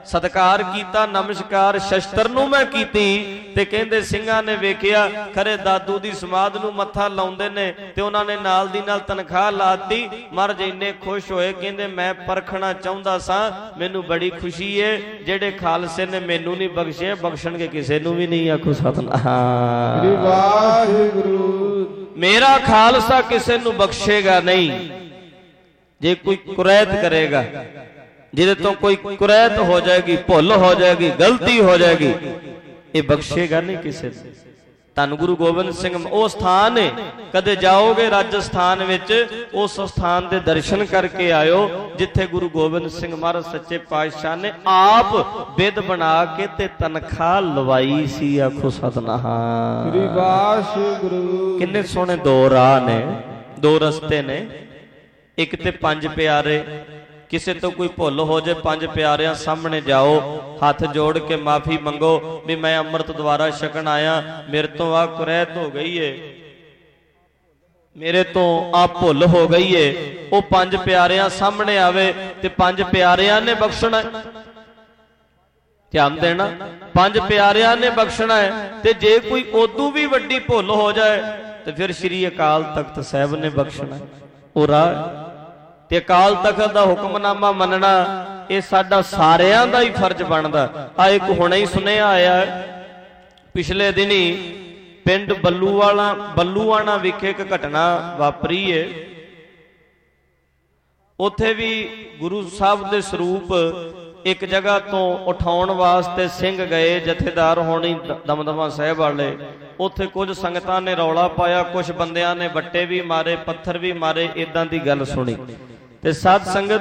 ਸਤਿਕਾਰ ਕੀਤਾ, ਨਮਸਕਾਰ ਸ਼ਸਤਰ ਨੂੰ ਮੈਂ ਕੀਤੀ। ਤੇ ਕਹਿੰਦੇ ਸਿੰਘਾਂ ਨੇ ਵੇਖਿਆ ਖਰੇ ਦਾਦੂ ਦੀ ਸਮਾਧ ਨੂੰ ਮੱਥਾ ਲਾਉਂਦੇ ਨੇ ਤੇ ਉਹਨਾਂ ਨੇ ਨਾਲ ਦੀ ਨਾਲ ਤਨਖਾਹ ਲਾਤੀ। ਮਹਾਰਾਜ ਇੰਨੇ ਖੁਸ਼ ਹੋਏ, ਕਹਿੰਦੇ ਮੈਂ ਪਰਖਣਾ ਚਾਹੁੰਦਾ ਸਾਂ, ਮੈਨੂੰ ਬੜੀ ਖੁਸ਼ੀ ਏ ਜਿਹੜੇ ਖਾਲਸੇ ਨੇ ਮੈਨੂੰ ਨਹੀਂ ਬਖਸ਼ੇ, ਬਖਸ਼ਣਗੇ ਕਿਸੇ ਨੂੰ ਵੀ ਨਹੀਂ। ਆਖੋ ਸਤਿਨਾਮ ਵਾਹਿਗੁਰੂ। ਮੇਰਾ ਖਾਲਸਾ ਕਿਸੇ ਨੂੰ ਬਖਸ਼ੇਗਾ ਨਹੀਂ। ਜੇ ਕੋਈ ਕੁਰੈਤ ਕਰੇਗਾ, ਜਿਹਦੇ ਤੋਂ ਕੋਈ ਕੁਰੈਤ ਹੋ ਜਾਏਗੀ, ਭੁੱਲ ਹੋ ਜਾਏਗੀ, ਗਲਤੀ ਹੋ ਜਾਏਗੀ, ਇਹ ਬਖਸ਼ੇਗਾ ਨਹੀਂ ਕਿਸੇ ਨੂੰ। ਧੰਨ ਗੁਰੂ ਗੋਬਿੰਦ ਸਿੰਘ ਉਹ ਸਥਾਨ ਹੈ, ਕਦੇ ਜਾਓਗੇ ਰਾਜਸਥਾਨ ਵਿੱਚ, ਉਸ ਸਥਾਨ ਦੇ ਦਰਸ਼ਨ ਕਰਕੇ ਆਇਓ ਜਿੱਥੇ ਗੁਰੂ ਗੋਬਿੰਦ ਸਿੰਘ ਮਹਾਰਾਜ ਸੱਚੇ ਪਾਤਸ਼ਾਹ ਨੇ ਆਪ ਬਿਧ ਬਣਾ ਕੇ ਤੇ ਤਨਖਾਹ ਲਵਾਈ ਸੀ। ਆਖੋ ਸਤਿਨਾਮ ਸ੍ਰੀ ਵਾਹਿਗੁਰੂ। ਕਿੰਨੇ ਸੋਹਣੇ ਦੋ ਰਾਹ ਨੇ, ਦੋ ਰਸਤੇ ਨੇ। ਇੱਕ ਤੇ ਪੰਜ ਪਿਆਰੇ, ਕਿਸੇ ਤੋਂ ਕੋਈ ਭੁੱਲ ਹੋ ਜਾਏ ਪੰਜ ਪਿਆਰਿਆਂ ਸਾਹਮਣੇ ਜਾਓ, ਹੱਥ ਜੋੜ ਕੇ ਮਾਫੀ ਮੰਗੋ ਵੀ ਮੈਂ ਅੰਮ੍ਰਿਤ ਦੁਆਰਾ ਛਕਣ ਆਇਆ, ਮੇਰੇ ਤੋਂ ਆ ਕੁਰੈਤ ਹੋ ਗਈ ਏ, ਮੇਰੇ ਤੋਂ ਆ ਭੁੱਲ ਹੋ ਗਈ ਏ। ਉਹ ਪੰਜ ਪਿਆਰਿਆਂ ਸਾਹਮਣੇ ਆਵੇ ਤੇ ਪੰਜ ਪਿਆਰਿਆਂ ਨੇ ਬਖਸ਼ਣਾ। ਧਿਆਨ ਦੇਣਾ, ਪੰਜ ਪਿਆਰਿਆਂ ਨੇ ਬਖਸ਼ਣਾ ਹੈ। ਤੇ ਜੇ ਕੋਈ ਉਦੋਂ ਵੀ ਵੱਡੀ ਭੁੱਲ ਹੋ ਜਾਏ ਤੇ ਫਿਰ ਸ੍ਰੀ ਅਕਾਲ ਤਖਤ ਸਾਹਿਬ ਨੇ ਬਖਸ਼ਣਾ। ਉਹ ਰਾਹ ਤੇ ਅਕਾਲ ਤਖਤ ਦਾ ਹੁਕਮਨਾਮਾ ਮੰਨਣਾ ਇਹ ਸਾਡਾ ਸਾਰਿਆਂ ਦਾ ਹੀ ਫਰਜ਼ ਬਣਦਾ। ਆ ਇੱਕ ਹੁਣੇ ਹੀ ਸੁਨੇਹਾ ਆਇਆ ਪਿਛਲੇ ਦਿਨੀ ਪਿੰਡ ਬੱਲੂਆਣਾ ਵਿਖੇ ਇੱਕ ਘਟਨਾ ਵਾਪਰੀ ਏ। ਉੱਥੇ ਵੀ ਗੁਰੂ ਸਾਹਿਬ ਦੇ ਸਰੂਪ ਇੱਕ ਜਗ੍ਹਾ ਤੋਂ ਉਠਾਉਣ ਵਾਸਤੇ ਸਿੰਘ ਗਏ, ਜਥੇਦਾਰ ਹੋਣੀ ਦਮਦਮਾ ਸਾਹਿਬ ਵਾਲੇ। ਉੱਥੇ ਕੁਝ ਸੰਗਤਾਂ ਨੇ ਰੌਲਾ ਪਾਇਆ, ਕੁਝ ਬੰਦਿਆਂ ਨੇ ਵੱਟੇ ਵੀ ਮਾਰੇ, ਪੱਥਰ ਵੀ ਮਾਰੇ, ਇਦਾਂ ਦੀ ਗੱਲ ਸੁਣੀ। ਤੇ ਸਾਧ ਸੰਗਤ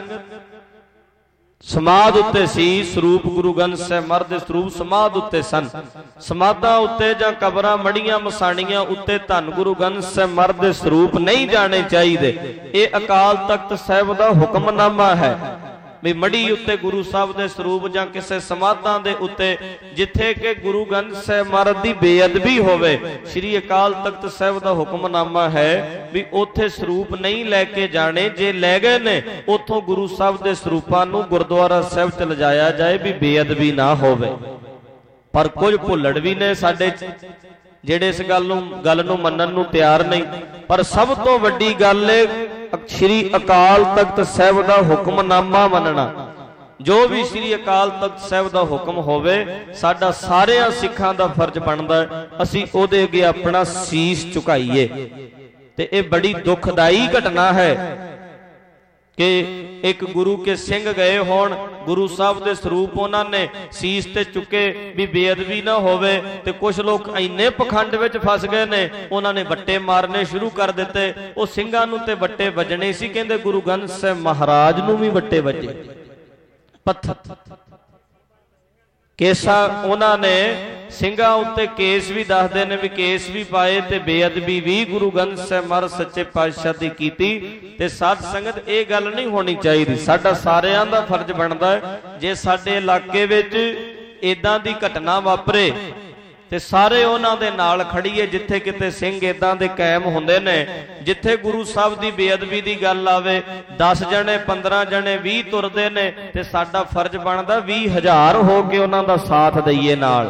ਸਮਾਧ ਉੱਤੇ ਸੀ, ਸਰੂਪ ਗੁਰੂ ਗ੍ਰੰਥ ਸਾਹਿਬ ਮਹਾਰਾਜ ਦੇ ਸਰੂਪ ਸਮਾਧ ਉੱਤੇ ਸਨ। ਸਮਾਧਾਂ ਉੱਤੇ ਜਾਂ ਕਬਰਾਂ ਮੜੀਆਂ ਮਸਾਣੀਆਂ ਉੱਤੇ ਧੰਨ ਗੁਰੂ ਗ੍ਰੰਥ ਸਾਹਿਬ ਮਹਾਰਾਜ ਦੇ ਸਰੂਪ ਨਹੀਂ ਜਾਣੇ ਚਾਹੀਦੇ। ਇਹ ਅਕਾਲ ਤਖਤ ਸਾਹਿਬ ਦਾ ਹੁਕਮਨਾਮਾ ਹੈ ਵੀ ਮੜੀ ਉੱਤੇ ਗੁਰੂ ਸਾਹਿਬ ਦੇ ਸਰੂਪ ਜਾਂ ਕਿਸੇ ਸਮਾਧਾਂ ਦੇ ਉੱਤੇ ਜਿੱਥੇ ਕਿ ਗੁਰੂ ਗ੍ਰੰਥ ਸਾਹਿਬ ਮਹਾਰਾਜ ਦੀ ਬੇਅਦਬੀ ਹੋਵੇ, ਸ੍ਰੀ ਅਕਾਲ ਤਖਤ ਸਾਹਿਬ ਦਾ ਹੁਕਮਨਾਮਾ ਹੈ ਵੀ ਉੱਥੇ ਸਰੂਪ ਨਹੀਂ ਲੈ ਕੇ ਜਾਣੇ। ਜੇ ਲੈ ਗਏ ਨੇ ਉੱਥੋਂ ਗੁਰੂ ਸਾਹਿਬ ਦੇ ਸਰੂਪਾਂ ਨੂੰ ਗੁਰਦੁਆਰਾ ਸਾਹਿਬ ਚ ਲਿਜਾਇਆ ਜਾਏ ਵੀ ਬੇਅਦਬੀ ਨਾ ਹੋਵੇ। ਪਰ ਕੁਝ ਭੁੱਲੜ ਵੀ ਨੇ ਸਾਡੇ ਜਿਹੜੇ ਇਸ ਗੱਲ ਨੂੰ ਮੰਨਣ ਨੂੰ ਤਿਆਰ ਨਹੀਂ। ਪਰ ਸਭ ਤੋਂ ਵੱਡੀ ਗੱਲ ਹੈ ਸ੍ਰੀ ਅਕਾਲ ਤਖਤ ਸਾਹਿਬ ਦਾ ਹੁਕਮਨਾਮਾ ਮੰਨਣਾ। ਜੋ ਵੀ ਸ੍ਰੀ ਅਕਾਲ ਤਖਤ ਸਾਹਿਬ ਦਾ ਹੁਕਮ ਹੋਵੇ, ਸਾਡਾ ਸਾਰਿਆਂ ਸਿੱਖਾਂ ਦਾ ਫਰਜ਼ ਬਣਦਾ ਅਸੀਂ ਉਹਦੇ ਅੱਗੇ ਆਪਣਾ ਸੀਸ ਝੁਕਾਈਏ। ਤੇ ਇਹ ਬੜੀ ਦੁਖਦਾਈ ਘਟਨਾ ਹੈ ਕਿ ਇੱਕ ਗੁਰੂ ਕੇ ਸਿੰਘ ਗਏ ਹੋਣ, ਗੁਰੂ ਸਾਹਿਬ ਦੇ ਸਰੂਪ ਉਹਨਾਂ ਨੇ ਸੀਸ ਤੇ ਚੁੱਕੇ ਵੀ ਬੇਅਦਬੀ ਨਾ ਹੋਵੇ। ਤੇ ਕੁਝ ਲੋਕ ਇੰਨੇ ਪਖੰਡ ਵਿੱਚ ਫਸ ਗਏ ਨੇ, ਉਹਨਾਂ ਨੇ ਵੱਟੇ ਮਾਰਨੇ ਸ਼ੁਰੂ ਕਰ ਦਿੱਤੇ। ਉਹ ਸਿੰਘਾਂ ਨੂੰ ਤੇ ਵੱਟੇ ਵੱਜਣੇ ਸੀ, ਕਹਿੰਦੇ ਗੁਰੂ ਗ੍ਰੰਥ ਸਾਹਿਬ ਮਹਾਰਾਜ ਨੂੰ ਵੀ ਵੱਟੇ ਵੱਜੇ, ਪੱਥਰ ਕੇਸਾ। ਉਹਨਾਂ ਨੇ ਸਿੰਘਾਂ ਉੱਤੇ ਕੇਸ ਵੀ ਦੱਸਦੇ ਨੇ ਵੀ ਕੇਸ ਵੀ ਪਾਏ ਤੇ ਬੇਅਦਬੀ ਵੀ ਗੁਰੂ ਗ੍ਰੰਥ ਸਾਹਿਬ ਮਹਾਰਾਜ ਸੱਚੇ ਪਾਤਸ਼ਾਹ ਦੀ ਕੀਤੀ। ਤੇ ਸਾਧ ਸੰਗਤ ਇਹ ਗੱਲ ਨਹੀਂ ਹੋਣੀ ਚਾਹੀਦੀ। ਸਾਡਾ ਸਾਰਿਆਂ ਦਾ ਫਰਜ਼ ਬਣਦਾ ਹੈ ਜੇ ਸਾਡੇ ਇਲਾਕੇ ਵਿੱਚ ਇਦਾਂ ਦੀ ਘਟਨਾ ਵਾਪਰੇ ਤੇ ਸਾਰੇ ਉਹਨਾਂ ਦੇ ਨਾਲ ਖੜੀਏ। ਜਿੱਥੇ ਕਿਤੇ ਸਿੰਘ ਇਦਾਂ ਦੇ ਕਾਇਮ ਹੁੰਦੇ ਨੇ, ਜਿੱਥੇ ਗੁਰੂ ਸਾਹਿਬ ਦੀ ਬੇਅਦਬੀ ਦੀ ਗੱਲ ਆਵੇ, 10 ਜਣੇ 15 ਜਣੇ 20 ਤੁਰਦੇ ਨੇ ਤੇ ਸਾਡਾ ਫਰਜ਼ ਬਣਦਾ 20,000 ਹੋ ਕੇ ਉਹਨਾਂ ਦਾ ਸਾਥ ਦਈਏ ਨਾਲ।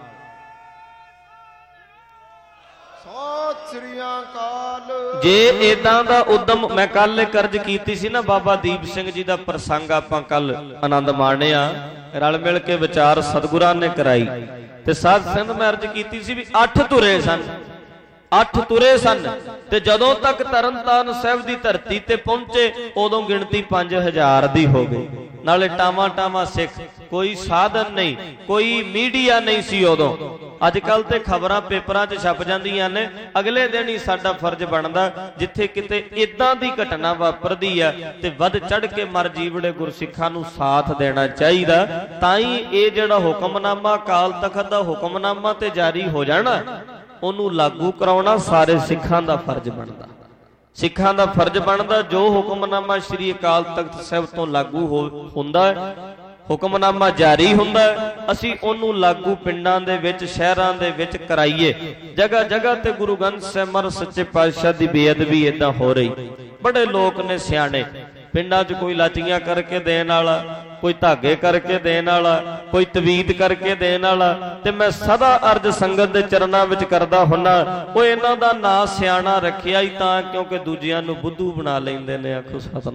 ਸਤਿ ਸ੍ਰੀ ਅਕਾਲ। ਜੇ ਇਦਾਂ ਦਾ ਉਦਮ, ਮੈਂ ਕੱਲ ਕਰਜ ਕੀਤੀ ਸੀ ਨਾ ਬਾਬਾ ਦੀਪ ਸਿੰਘ ਜੀ ਦਾ ਪ੍ਰਸੰਗ, ਆਪਾਂ ਕੱਲ ਆਨੰਦ ਮਾਣਿਆ, ਰਲ ਮਿਲ ਕੇ ਵਿਚਾਰ ਸਤਿਗੁਰਾਂ ਨੇ ਕਰਾਈ। ਤੇ ਸਾਧ ਸੰਗਤ ਮੈਂ ਅਰਜ ਕੀਤੀ ਸੀ ਵੀ 8 ਤੁਰੇ ਸਨ, 8 ਤੁਰੇ ਸਨ। ਤੇ ਜਦੋਂ ਤੱਕ ਤਰਨਤਾਰਨ ਸਾਹਿਬ ਦੀ ਧਰਤੀ ਤੇ ਪਹੁੰਚੇ ਉਦੋਂ ਗਿਣਤੀ 5,000 ਦੀ ਹੋ ਗਈ। ਨਾਲੇ ਟਾਵਾਂ ਟਾਵਾਂ ਸਿੱਖ, ਕੋਈ ਸਾਧਨ ਨਹੀਂ, ਕੋਈ ਮੀਡੀਆ ਨਹੀਂ ਸੀ ਉਦੋਂ। ਅੱਜ ਕੱਲ ਤੇ ਖਬਰਾਂ ਪੇਪਰਾਂ 'ਚ ਛਪ ਜਾਂਦੀਆਂ ਨੇ, ਅਗਲੇ ਦਿਨ ਹੀ ਸਾਡਾ ਫਰਜ਼ ਬਣਦਾ ਜਿੱਥੇ ਕਿਤੇ ਇਦਾਂ ਦੀ ਘਟਨਾ ਵਾਪਰਦੀ ਆ ਤੇ ਵੱਧ ਚੜ ਕੇ ਮਰ ਜੀਵੜੇ ਗੁਰਸਿੱਖਾਂ ਨੂੰ ਸਾਥ ਦੇਣਾ ਚਾਹੀਦਾ। ਤਾਂ ਹੀ ਇਹ ਜਿਹੜਾ ਹੁਕਮਨਾਮਾ ਅਕਾਲ ਤਖਤ ਦਾ ਹੁਕਮਨਾਮਾ ਤੇ ਜਾਰੀ ਹੋ ਜਾਣਾ, ਉਹਨੂੰ ਲਾਗੂ ਕਰਾਉਣਾ ਸਾਰੇ ਸਿੱਖਾਂ ਦਾ ਫਰਜ਼ ਬਣਦਾ। ਸਿੱਖਾਂ ਦਾ ਫਰਜ਼ ਬਣਦਾ ਜੋ ਹੁਕਮਨਾਮਾ ਸ੍ਰੀ ਅਕਾਲ ਤਖਤ ਸਾਹਿਬ ਤੋਂ ਲਾਗੂ ਹੁੰਦਾ ਹੈ, ਹੁਕਮਨਾਮਾ ਜਾਰੀ ਹੁੰਦਾ ਹੈ, ਅਸੀਂ ਉਹਨੂੰ ਲਾਗੂ ਪਿੰਡਾਂ ਦੇ ਵਿੱਚ, ਸ਼ਹਿਰਾਂ ਦੇ ਵਿੱਚ ਕਰਾਈਏ। ਜਗ੍ਹਾ ਜਗ੍ਹਾ ਤੇ ਗੁਰੂ ਗ੍ਰੰਥ ਸਾਹਿਬ ਮਹਾਰਾਜ ਸੱਚੇ ਪਾਤਸ਼ਾਹ ਦੀ ਬੇਅਦਬੀ ਇਦਾਂ ਹੋ ਰਹੀ। ਬੜੇ ਲੋਕ ਨੇ ਸਿਆਣੇ, ਪਿੰਡਾਂ 'ਚ ਕੋਈ ਲਾਚੀਆਂ ਕਰਕੇ ਦੇਣ ਵਾਲਾ, कोई धागे करके देने वाला, कोई तवीत करके देने वाला। ते मैं सदा अर्ज संगत दे चरनां विच करदा हुन्ना, वो इन्हां दा नां सियाणा रखिया ही तां क्योंकि दूजियां नूं बुद्धू बना लैंदे ने। आखो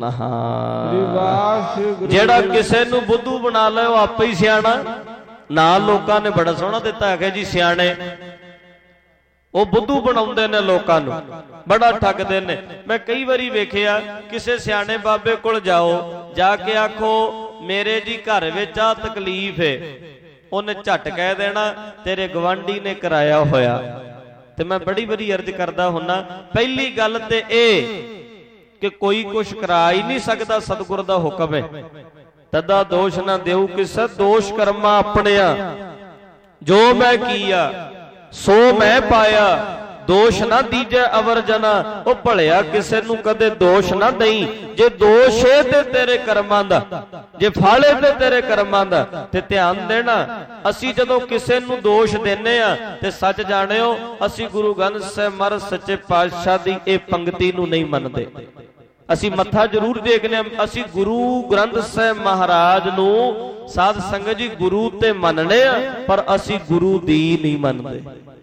सतनाम। जेड़ा किसे नूं बुद्धू बना ले वो आपे ही सियाणा। नां लोकां ने बड़ा सोहना दिता है जी सियाणे, वो बुद्धू बनाउंदे ने लोकां नूं, बड़ा ठगदे ने। मैं कई वारी वेखिया किसे सियाणे बाबे कोल जाओ, जाके आखो मेरे जी घर विच आ तकलीफ है, उन्हें झट कह देना तेरे गवांढी ने कराया होया। ते मैं बड़ी वारी अर्ज करदा हुन्ना, पहली गल ते कि कोई कुछ करा ही नहीं सकता, सतगुर दा हुक्म है। तदा दोष ना देऊ किसे, दोष कर्मा अपनिया, जो मैं किया सो मैं पाया, दोष ना दीजे अवर जना। ओ भलिया किसे नूं कदे दोष ना दई, जे दोष है ते तेरे कर्मां दा, जे फल है ते तेरे कर्मां दा। ते ध्यान देना, असी जदों किसे नूं दोष देने आ ते सच जाणिओ असी गुरु ग्रंथ ਸਾਹਿਬ ਮਹਾਰਾਜ सच्चे पातशाह दी ए पंक्ति नूं नहीं मनदे। असी मत्था जरूर देखने, असी गुरु ग्रंथ ਸਾਹਿਬ महाराज नूं साध संगत जी गुरु ते मनने आ, पर असी गुरु दी नहीं मनदे।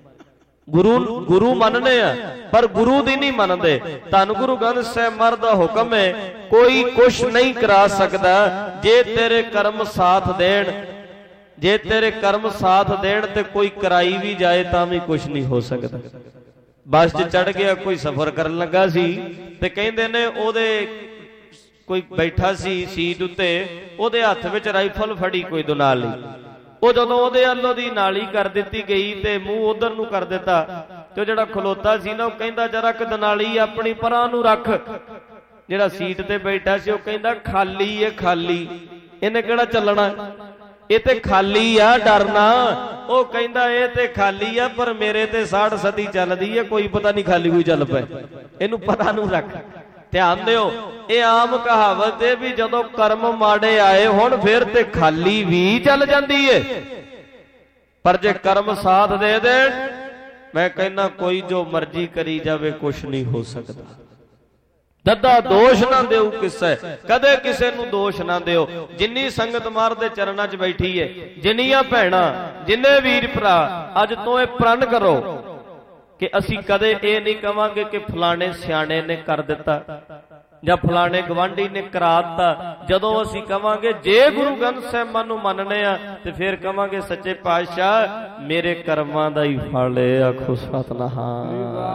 गुरु मनने आ पर गुरु दी नहीं मनदे। धन गुरु ग्रंथ ਸਾਹਿਬ महाराज दा हुक्म है, कोई कुछ नहीं करा सकदा जे तेरे कर्म साथ देण, जे तेरे कर्म साथ देण ते कोई कराई भी जाए तां भी कुछ नहीं हो सकदा। बस च चढ़ गया, कोई सफर करन लगा सी ते कहंदे ने ओदे कोई बैठा सी सीट उत्ते, ओदे हत्थ विच राइफल फड़ी कोई दुनाली। ਉਹ ਜਦੋਂ ਉਹਦੇ ਵੱਲੋਂ ਦੀ ਨਾਲੀ ਕਰ ਦਿੱਤੀ ਗਈ ਤੇ ਮੂੰਹ ਉਧਰ ਨੂੰ ਕਰ ਦਿੱਤਾ, ਤੇ ਜਿਹੜਾ ਖਲੋਤਾ ਸੀ ਨਾ ਉਹ ਕਹਿੰਦਾ ਜਰਾ ਕਿ ਦਨਾਲੀ ਆਪਣੀ ਪਰਾਂ ਨੂੰ ਰੱਖ। ਜਿਹੜਾ ਸੀਟ ਤੇ ਬੈਠਾ ਸੀ ਉਹ ਕਹਿੰਦਾ ਖਾਲੀ ਏ ਖਾਲੀ, ਇਹਨੇ ਕਿਹੜਾ ਚੱਲਣਾ, ਇਹ ਤੇ ਖਾਲੀ ਆ, ਡਰਨਾ। ਉਹ ਕਹਿੰਦਾ ਇਹ ਤੇ ਖਾਲੀ ਆ ਪਰ ਮੇਰੇ ਤੇ 60 ਸਦੀ ਚੱਲਦੀ ਏ, ਕੋਈ ਪਤਾ ਨਹੀਂ ਖਾਲੀ ਕੋਈ ਚੱਲ ਪਏ, ਇਹਨੂੰ ਪਤਾ ਨੂੰ ਰੱਖ। ध्यान दिओ, ये आम कहावत है भी जदों कर्म माड़े आए हुण फिर ते खाली भी चल जाती है, पर जे कर्म साथ दे दे मैं कहना कोई जो मर्जी करी जावे कुछ नहीं हो सकता। ददा दोष ना देओ किसे, कदे किसे नूं दोष ना देओ। जिन्नी संगत मार दे चरणां च बैठी है, जिन्नियां भैणां, जिन्ने वीर भरा, अज तो ये प्रण करो कि असी कदे ये नहीं कहांगे कि फलाने सियाणे ने कर दिता जां फलाने गवांढी ने करा दिता। जदों असी कहांगे जे गुरु ग्रंथ ਸਾਹਿਬ नूं मनने आ ते फिर कहांगे सच्चे पातशाह मेरे कर्मां दा ही फल है। आखो सतनाम।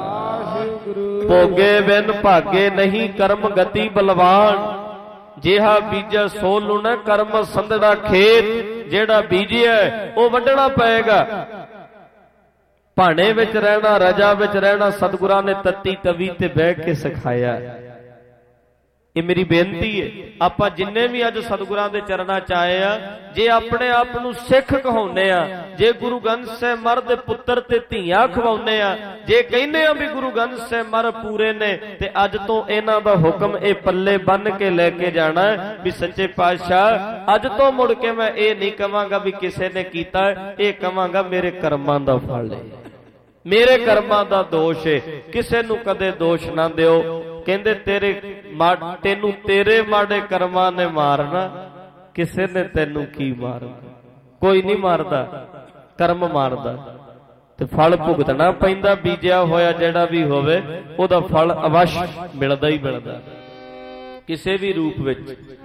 भोगे बिन भागे नहीं कर्म गति बलवान, जिहा बीजा सो लुना कर्म संधड़ा खेत। जेड़ा बीजिया वो वड्ढना पएगा। भाणे विच रहना, रजा विच रहना सतगुरां ने तत्ती तवी ते बह के सिखाया। ये मेरी बेनती है, आपां जिन्ने भी अज सतगुरां दे चरणां च आए आ, जे अपने आप नूं सिख कहाउने आ, जे गुरु ग्रंथ ਸਾਹਿਬ ਮਹਾराज दे पुत्तर ते धीआं खवाउने आ, जे कहने आ भी गुरु ग्रंथ ਸਾਹਿਬ ਮਹਾराज पूरे ने, ते अज तो इन्हां दा हुक्म ए पल्ले बन के लेके जाना भी सच्चे पातशाह अज तो मुड़ के मैं ये नहीं कहांगा भी किसे ने कीता, ये कहांगा मेरे कर्मां दा फल है, मेरे कर्मां दा दोष है। किसे नूं कदे दोष ना दिओ। कहंदे तेरे तेनू तेरे माड़े कर्मां ने मारना, किसे ने तेनू की मारना, कोई नहीं मारदा, कर्म मारदा ते फल भुगतना पैंदा। बीजिया होया जेड़ा भी होवे ओदा फल अवश्य मिलदा ही मिलदा, किसे भी रूप विच,